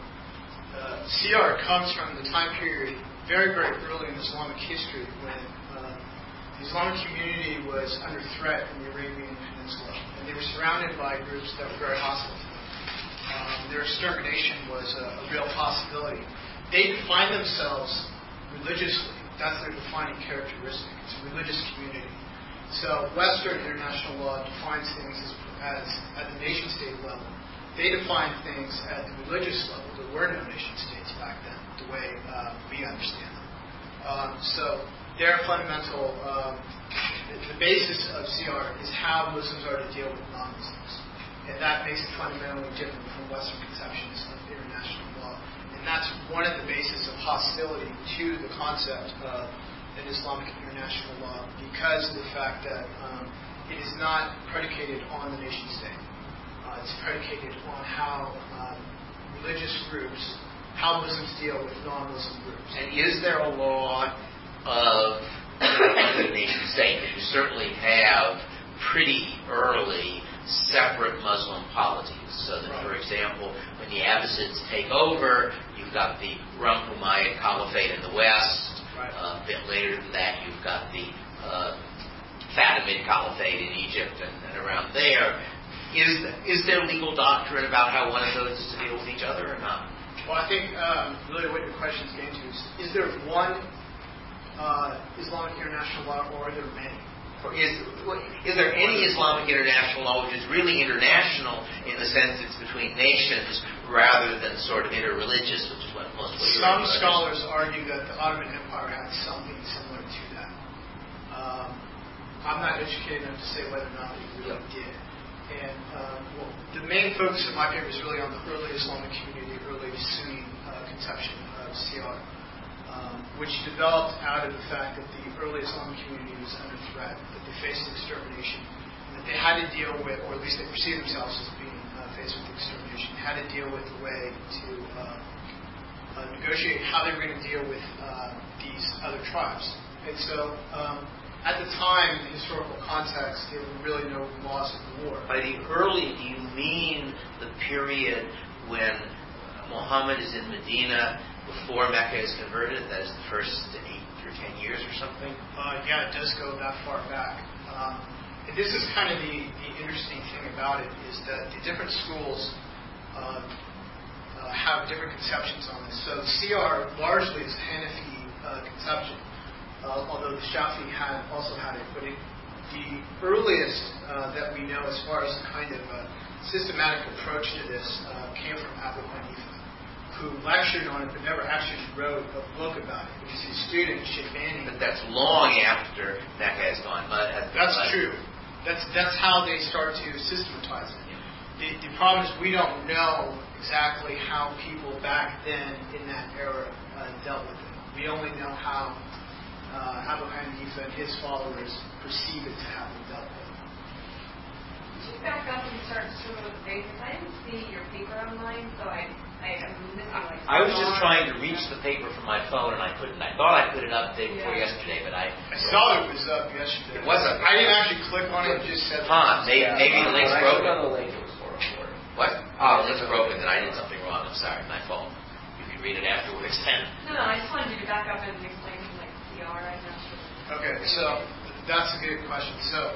CR comes from the time period very, very early in Islamic history when the Islamic community was under threat in the Arabian Peninsula, and they were surrounded by groups that were very hostile to them. Their extermination was a real possibility. They defined themselves religiously. That's their defining characteristic. It's a religious community. So Western international law defines things as at the nation-state level. They define things at the religious level. There were no nation-states back then, the way we understand them. So their fundamental, the basis of CR is how Muslims are to deal with non-Muslims. And that makes it fundamentally different from Western conceptions of international law. And that's one of the bases of hostility to the concept of an Islamic international law, because of the fact that it is not predicated on the nation-state. It's predicated on how religious groups, how Muslims deal with non-Muslim groups. And is there a law of the nation-state? You certainly have pretty early separate Muslim polities. So that, for example, when the Abbasids take over, you've got the Rum Umayyad Caliphate in the west. A bit later than that, you've got the Fatimid Caliphate in Egypt and around there. Is there legal doctrine about how one of those is to deal with each other or not? Well, I think really what your question is getting to is there one Islamic international law, or are there many? Or is there any Islamic international law which is really international in the sense it's between nations rather than sort of interreligious, which is what most people Some scholars argue that the Ottoman Empire had something similar to that. I'm not educated enough to say whether or not they really did. And the main focus of my paper is really on the early Islamic community, early Sunni conception of CR, which developed out of the fact that the early Islamic community was under threat, that they faced extermination, and that they had to deal with, or at least they perceived themselves as being faced with extermination, had to deal with a way to negotiate how they were going to deal with these other tribes. And so, at the time, in the historical context, there were really no laws of war. By the early, do you mean the period when Muhammad is in Medina before Mecca is converted. That is the first 8 or 10 years or something. Yeah, it does go that far back. And this is kind of the interesting thing about it, is that the different schools have different conceptions on this. So the CR largely is a Hanafi conception, although the Shafi'i also had it. But the earliest that we know as far as a kind of systematic approach to this came from Abu Hanifa, who lectured on it but never actually wrote a book about it. It was his student, Shaybani. But that's long after Mecca has gone. That's true. That's how they start to systematize it. The problem is we don't know exactly how people back then in that era dealt with it. We only know how Abu Hanifa and his followers perceive it to have been dealt with. Could you back up and start some of the basics? I didn't see your paper online, so I'm missing like. I was just trying to reach the paper from my phone and I couldn't. I thought I put it up day before yesterday, but I saw it was up yesterday. It was up. I didn't actually click on it. It just said. Maybe the link's broken. On the link, it was 404. What? Oh, the link's broken. Then I did something wrong. I'm sorry. My fault. You can read it afterwards then. No, I just wanted you to back up and explain things like CR. I'm not sure. Okay, so that's a good question. So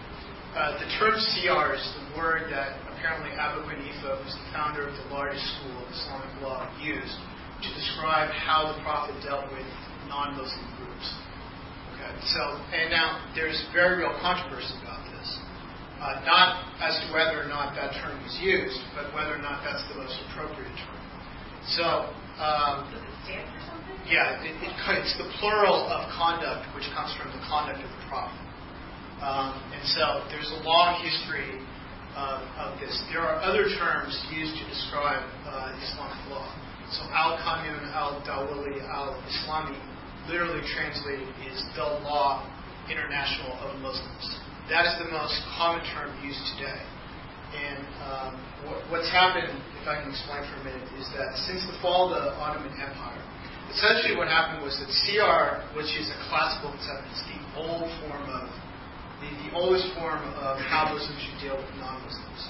the term CR is the word that apparently Abu Hanifa, who's the founder of the largest school of Islamic law, used to describe how the Prophet dealt with non-Muslim groups. Okay, so, and now there's very real controversy about this. Not as to whether or not that term was used, but whether or not that's the most appropriate term. So, Does it stand for something? yeah, it's the plural of conduct, which comes from the conduct of the Prophet. And so there's a long history of this. There are other terms used to describe Islamic law. So al-Qanun, al-Dawali, al-Islami, literally translated is the law international of Muslims. That is the most common term used today. And what's happened, if I can explain for a minute, is that since the fall of the Ottoman Empire, essentially what happened was that CR, which is a classical concept, is the old form of the oldest form of how Muslims should deal with non-Muslims.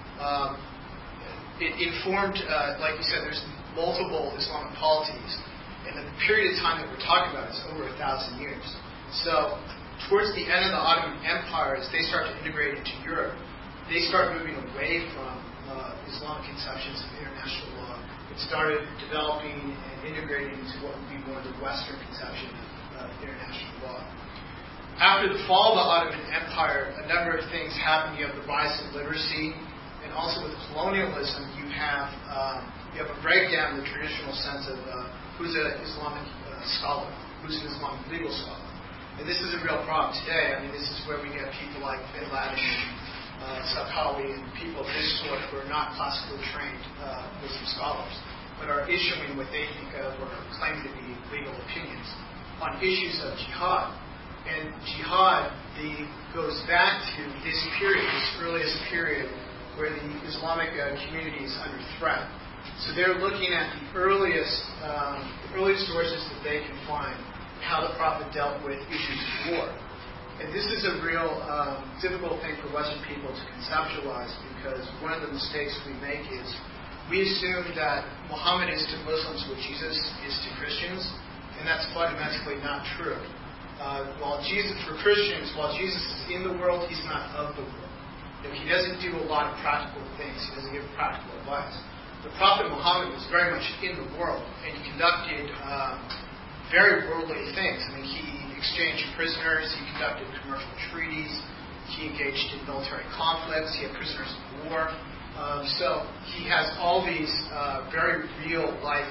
It informed, like you said, there's multiple Islamic polities, and the period of time that we're talking about is over 1,000 years. So, towards the end of the Ottoman Empire, as they start to integrate into Europe, they start moving away from Islamic conceptions of international law and started developing and integrating into what would be more the Western conception of international law. After the fall of the Ottoman Empire, a number of things happened. You have the rise of literacy, and also with colonialism, you have a breakdown in the traditional sense of who's an Islamic scholar, who's an Islamic legal scholar. And this is a real problem today. I mean, this is where we get people like bin Laden and Sakhawi and people of this sort who are not classically trained Muslim scholars, but are issuing what they think of or claim to be legal opinions on issues of jihad. And jihad goes back to this period, this earliest period where the Islamic community is under threat. So they're looking at the earliest sources that they can find, how the Prophet dealt with issues of war. And this is a real difficult thing for Western people to conceptualize, because one of the mistakes we make is we assume that Muhammad is to Muslims what Jesus is to Christians, and that's fundamentally not true. While Jesus is in the world, he's not of the world. He doesn't do a lot of practical things. He doesn't give practical advice. The Prophet Muhammad was very much in the world, and he conducted very worldly things. I mean, he exchanged prisoners, he conducted commercial treaties, he engaged in military conflicts, he had prisoners of war. So he has all these very real life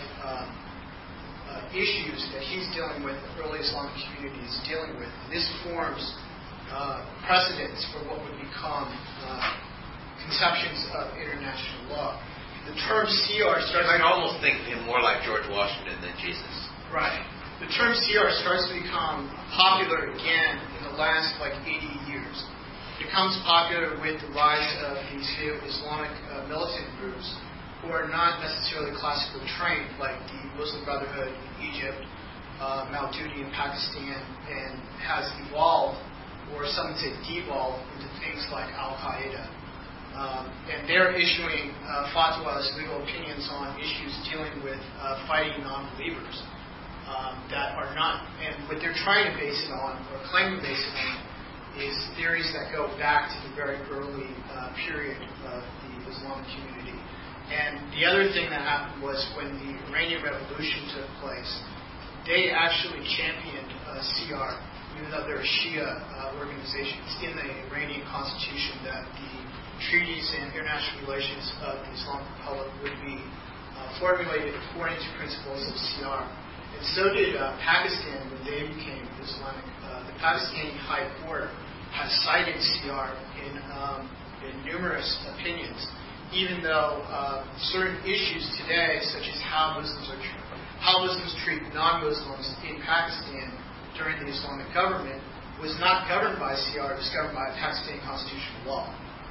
issues that he's dealing with, the early Islamic community is dealing with. And this forms precedents for what would become conceptions of international law. The term CR starts... You might almost think of him more like George Washington than Jesus. Right. The term CR starts to become popular again in the last 80 years. It becomes popular with the rise of these new Islamic militant groups who are not necessarily classically trained, like the Muslim Brotherhood in Egypt, Maududi in Pakistan, and has evolved, or some would say devolved, into things like Al-Qaeda. And they're issuing fatwas, legal opinions on issues dealing with fighting non-believers that are not, and what they're trying to base it on, or claim to base it on, is theories that go back to the very early period of the Islamic community. And the other thing that happened was when the Iranian Revolution took place, they actually championed CR, even though they're a Shia organization. It's in the Iranian constitution that the treaties and international relations of the Islamic Republic would be formulated according to principles of CR. And so did Pakistan when they became Islamic. The Pakistani High Court has cited CR in numerous opinions, even though certain issues today, such as how Muslims treat non-Muslims in Pakistan during the Islamic government, was not governed by CR. It was governed by Pakistani constitutional law.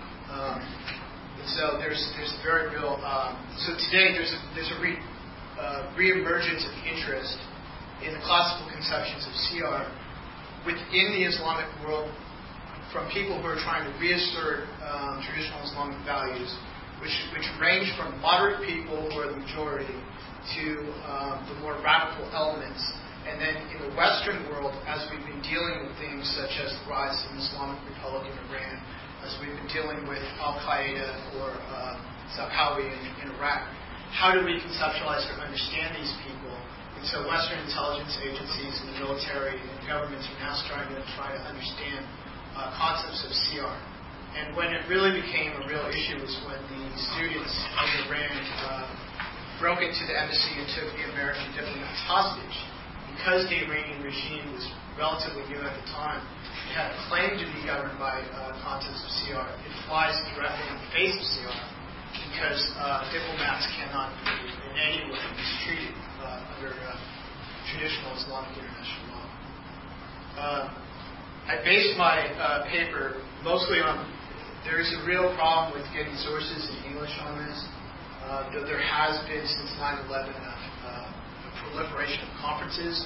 And so there's very real. So today there's a reemergence of interest in the classical conceptions of CR within the Islamic world from people who are trying to reassert traditional Islamic values, which range from moderate people who are the majority to the more radical elements. And then in the Western world, as we've been dealing with things such as the rise of the Islamic Republic in Iran, as we've been dealing with Al-Qaeda or Zarqawi in Iraq, how do we conceptualize or understand these people? And so Western intelligence agencies and the military and governments are now starting to try to understand concepts of CR. And when it really became a real issue was when the students of Iran broke into the embassy and took the American diplomats hostage. Because the Iranian regime was relatively new at the time, it had claimed to be governed by concepts of CR. It flies directly in the face of CR because diplomats cannot be in any way mistreated under traditional Islamic international law. I based my paper mostly on, there is a real problem with getting sources in English on this. There has been since 9/11 a proliferation of conferences,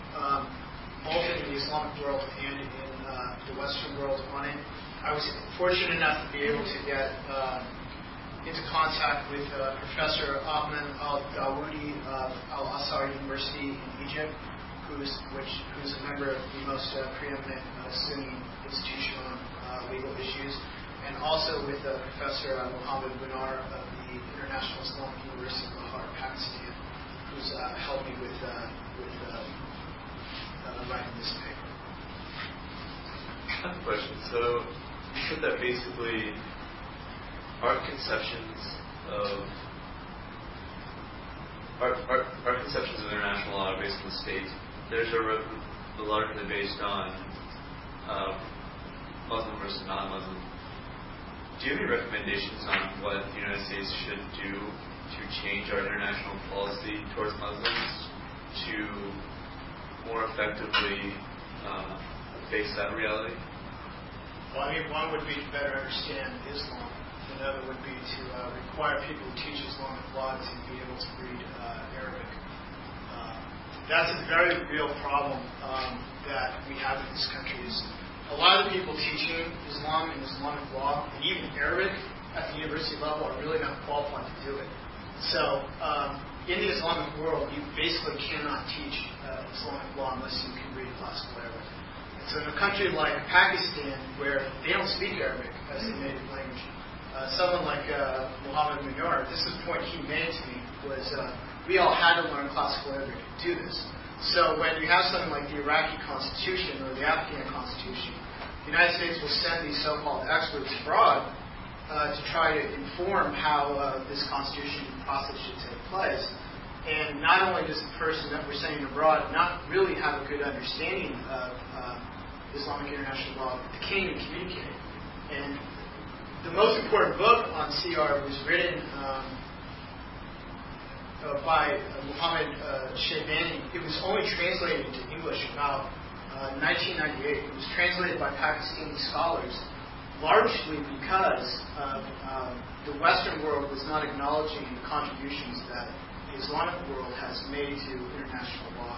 both in the Islamic world and in the Western world on it. I was fortunate enough to be able to get into contact with Professor Ahmed Al-Dawoodi of Al-Azhar University in Egypt, who's a member of the most preeminent Sunni institution on legal issues, and also with Professor Muhammad Bunar of the International Islamic University of Lahore, Pakistan, who's helped me with writing this paper. I have a question. So you said that basically our conceptions of international law are based on the state. Theirs are largely based on Muslim versus non-Muslim. Do you have any recommendations on what the United States should do to change our international policy towards Muslims to more effectively face that reality? Well, I mean, one would be to better understand Islam. Another would be to require people who teach Islamic law to be able to read Arabic. That's a very real problem that we have in this country. Is a lot of the people teaching Islam and Islamic law, and even Arabic at the university level, are really not qualified to do it. So, in the Islamic world, you basically cannot teach Islamic law unless you can read classical Arabic. And so, in a country like Pakistan, where they don't speak Arabic as a native language, someone like Muhammad Bunar, this is the point he made to me, was we all had to learn classical Arabic to do this. So when you have something like the Iraqi Constitution or the Afghan Constitution, the United States will send these so-called experts abroad to try to inform how this constitution process should take place. And not only does the person that we're sending abroad not really have a good understanding of Islamic international law, but they can't even communicate. And the most important book on CR was written by Muhammad Shaybani. It was only translated into English about 1998. It was translated by Pakistani scholars, largely because the Western world was not acknowledging the contributions that the Islamic world has made to international law.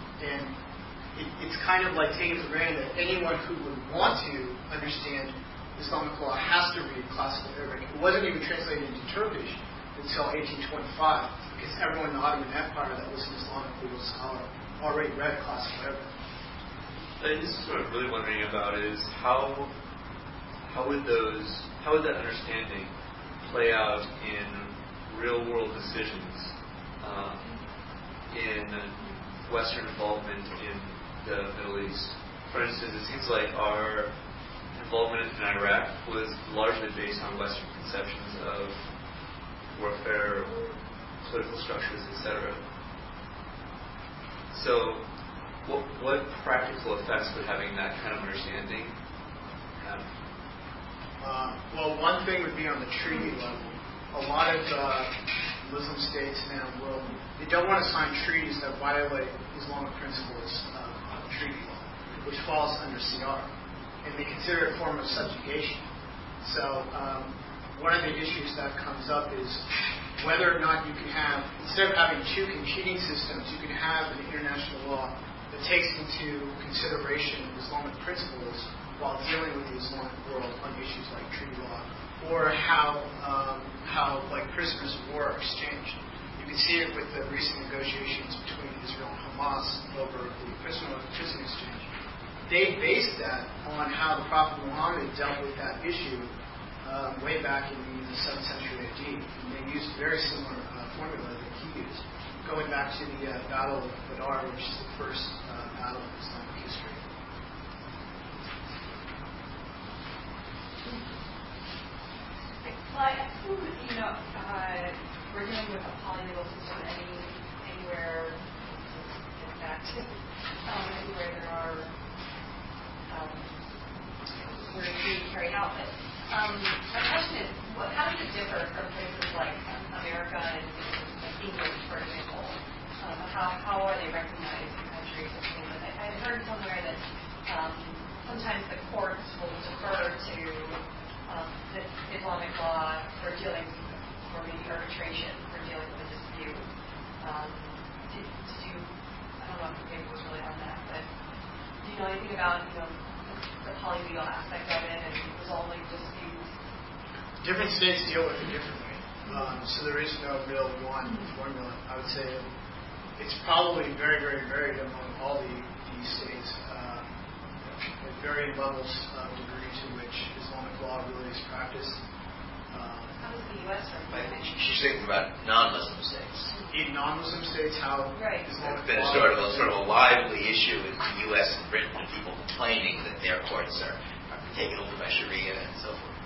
And it's kind of like taking for granted that anyone who would want to understand Islamic law has to read classical Arabic. It wasn't even translated into Turkish until 1825, because everyone in the Ottoman Empire that was an Islamic legal scholar already read classical Arabic. This is what I'm really wondering about is how would that understanding play out in real world decisions in Western involvement in the Middle East? For instance, it seems like our involvement in Iraq was largely based on Western conceptions of warfare, political structures, etc. So, what practical effects would having that kind of understanding have? Well, one thing would be on the treaty level. A lot of Muslim states now they don't want to sign treaties that violate Islamic principles of treaty law, which falls under CR, and they consider it a form of subjugation. So one of the issues that comes up is whether or not you can have, instead of having two competing systems, you can have an international law that takes into consideration Islamic principles while dealing with the Islamic world on issues like treaty law, or how like prisoners of war are exchanged. You can see it with the recent negotiations between Israel and Hamas over the prison exchange. They based that on how the Prophet Muhammad dealt with that issue way back in the 7th century AD. And they used very similar formula that he used, going back to the Battle of Badr, which is the first battle in Islamic history. Well, I assume, we're dealing with a polylegal system anywhere, in fact, anywhere there are where it's being carried out. But my question is, how does it differ from places like America and England, for example? How are they recognized in countries of England? I heard somewhere that sometimes the courts will defer to the Islamic law for dealing, or maybe arbitration for dealing with a dispute. I don't know if the paper was really on that, but do you know anything about the polylegal aspect of it and resolving disputes? Different states deal with it differently, so there is no real one formula. I would say it's probably very, very varied among all these states. At varying levels of degree to which Islamic law really is practiced. How does the U.S. I think she's thinking about non-Muslim states. In non-Muslim states, how right. Islamic It's been law sort of a lively issue in the U.S. and Britain, with people complaining that their courts are taken over by Sharia and so forth.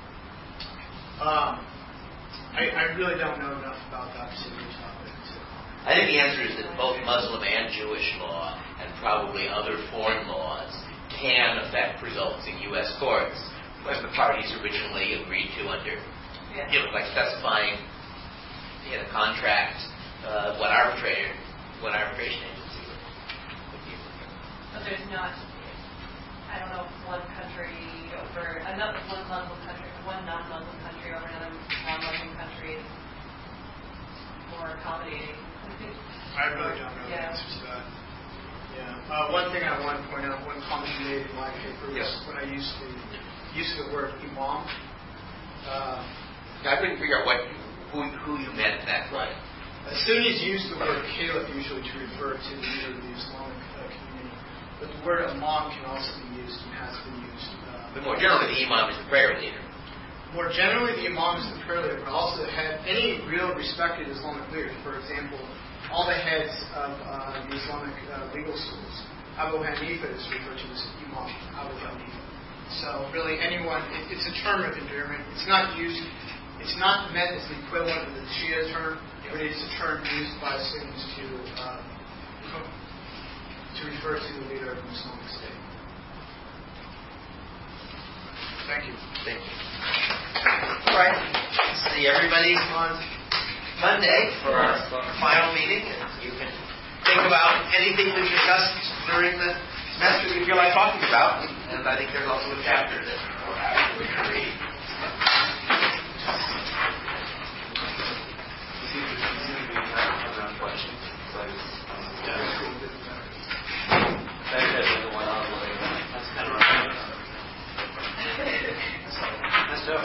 I really don't know enough about that particular topic to comment. I think the answer is that both Muslim and Jewish law, and probably other foreign laws, can affect results in U.S. courts when the parties originally agreed to under, like specifying in a contract what arbitration agency would be. But there's not, I don't know, one country over another, one non-Muslim country over another non-Muslim country is more accommodating. I really don't know the answer to that. Yeah. One thing I want to point out, one comment you made in my paper was when I used the word imam. I couldn't figure out who you meant that. Right. Sunnis use the word caliph usually to refer to the leader of the Islamic community, but the word imam can also be used and has been used. But more generally, the imam is the prayer leader. More generally, the imam is the prayer leader, but also the head. Any real respected Islamic leader, for example, all the heads of the Islamic legal schools, Abu Hanifa is referred to as Imam Abu Hanifa. So really anyone, it's a term of endearment. It's not meant as the equivalent of the Shia term, but it's a term used by Sunnis to refer to the leader of an Islamic state. Thank you. All right. See everybody on Monday for our final meeting, and you can think about anything we've discussed during the semester that you feel like talking about. And I think there's also a chapter that we can read. That's kind of right. so.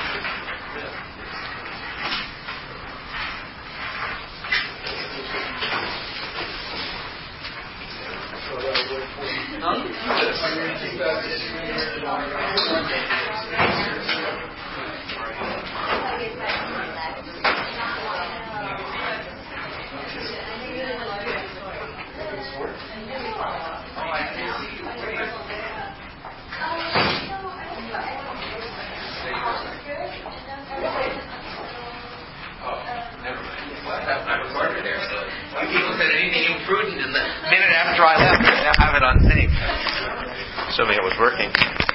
You people said anything imprudent in the minute after I left. I have it on tape. Assuming it was working.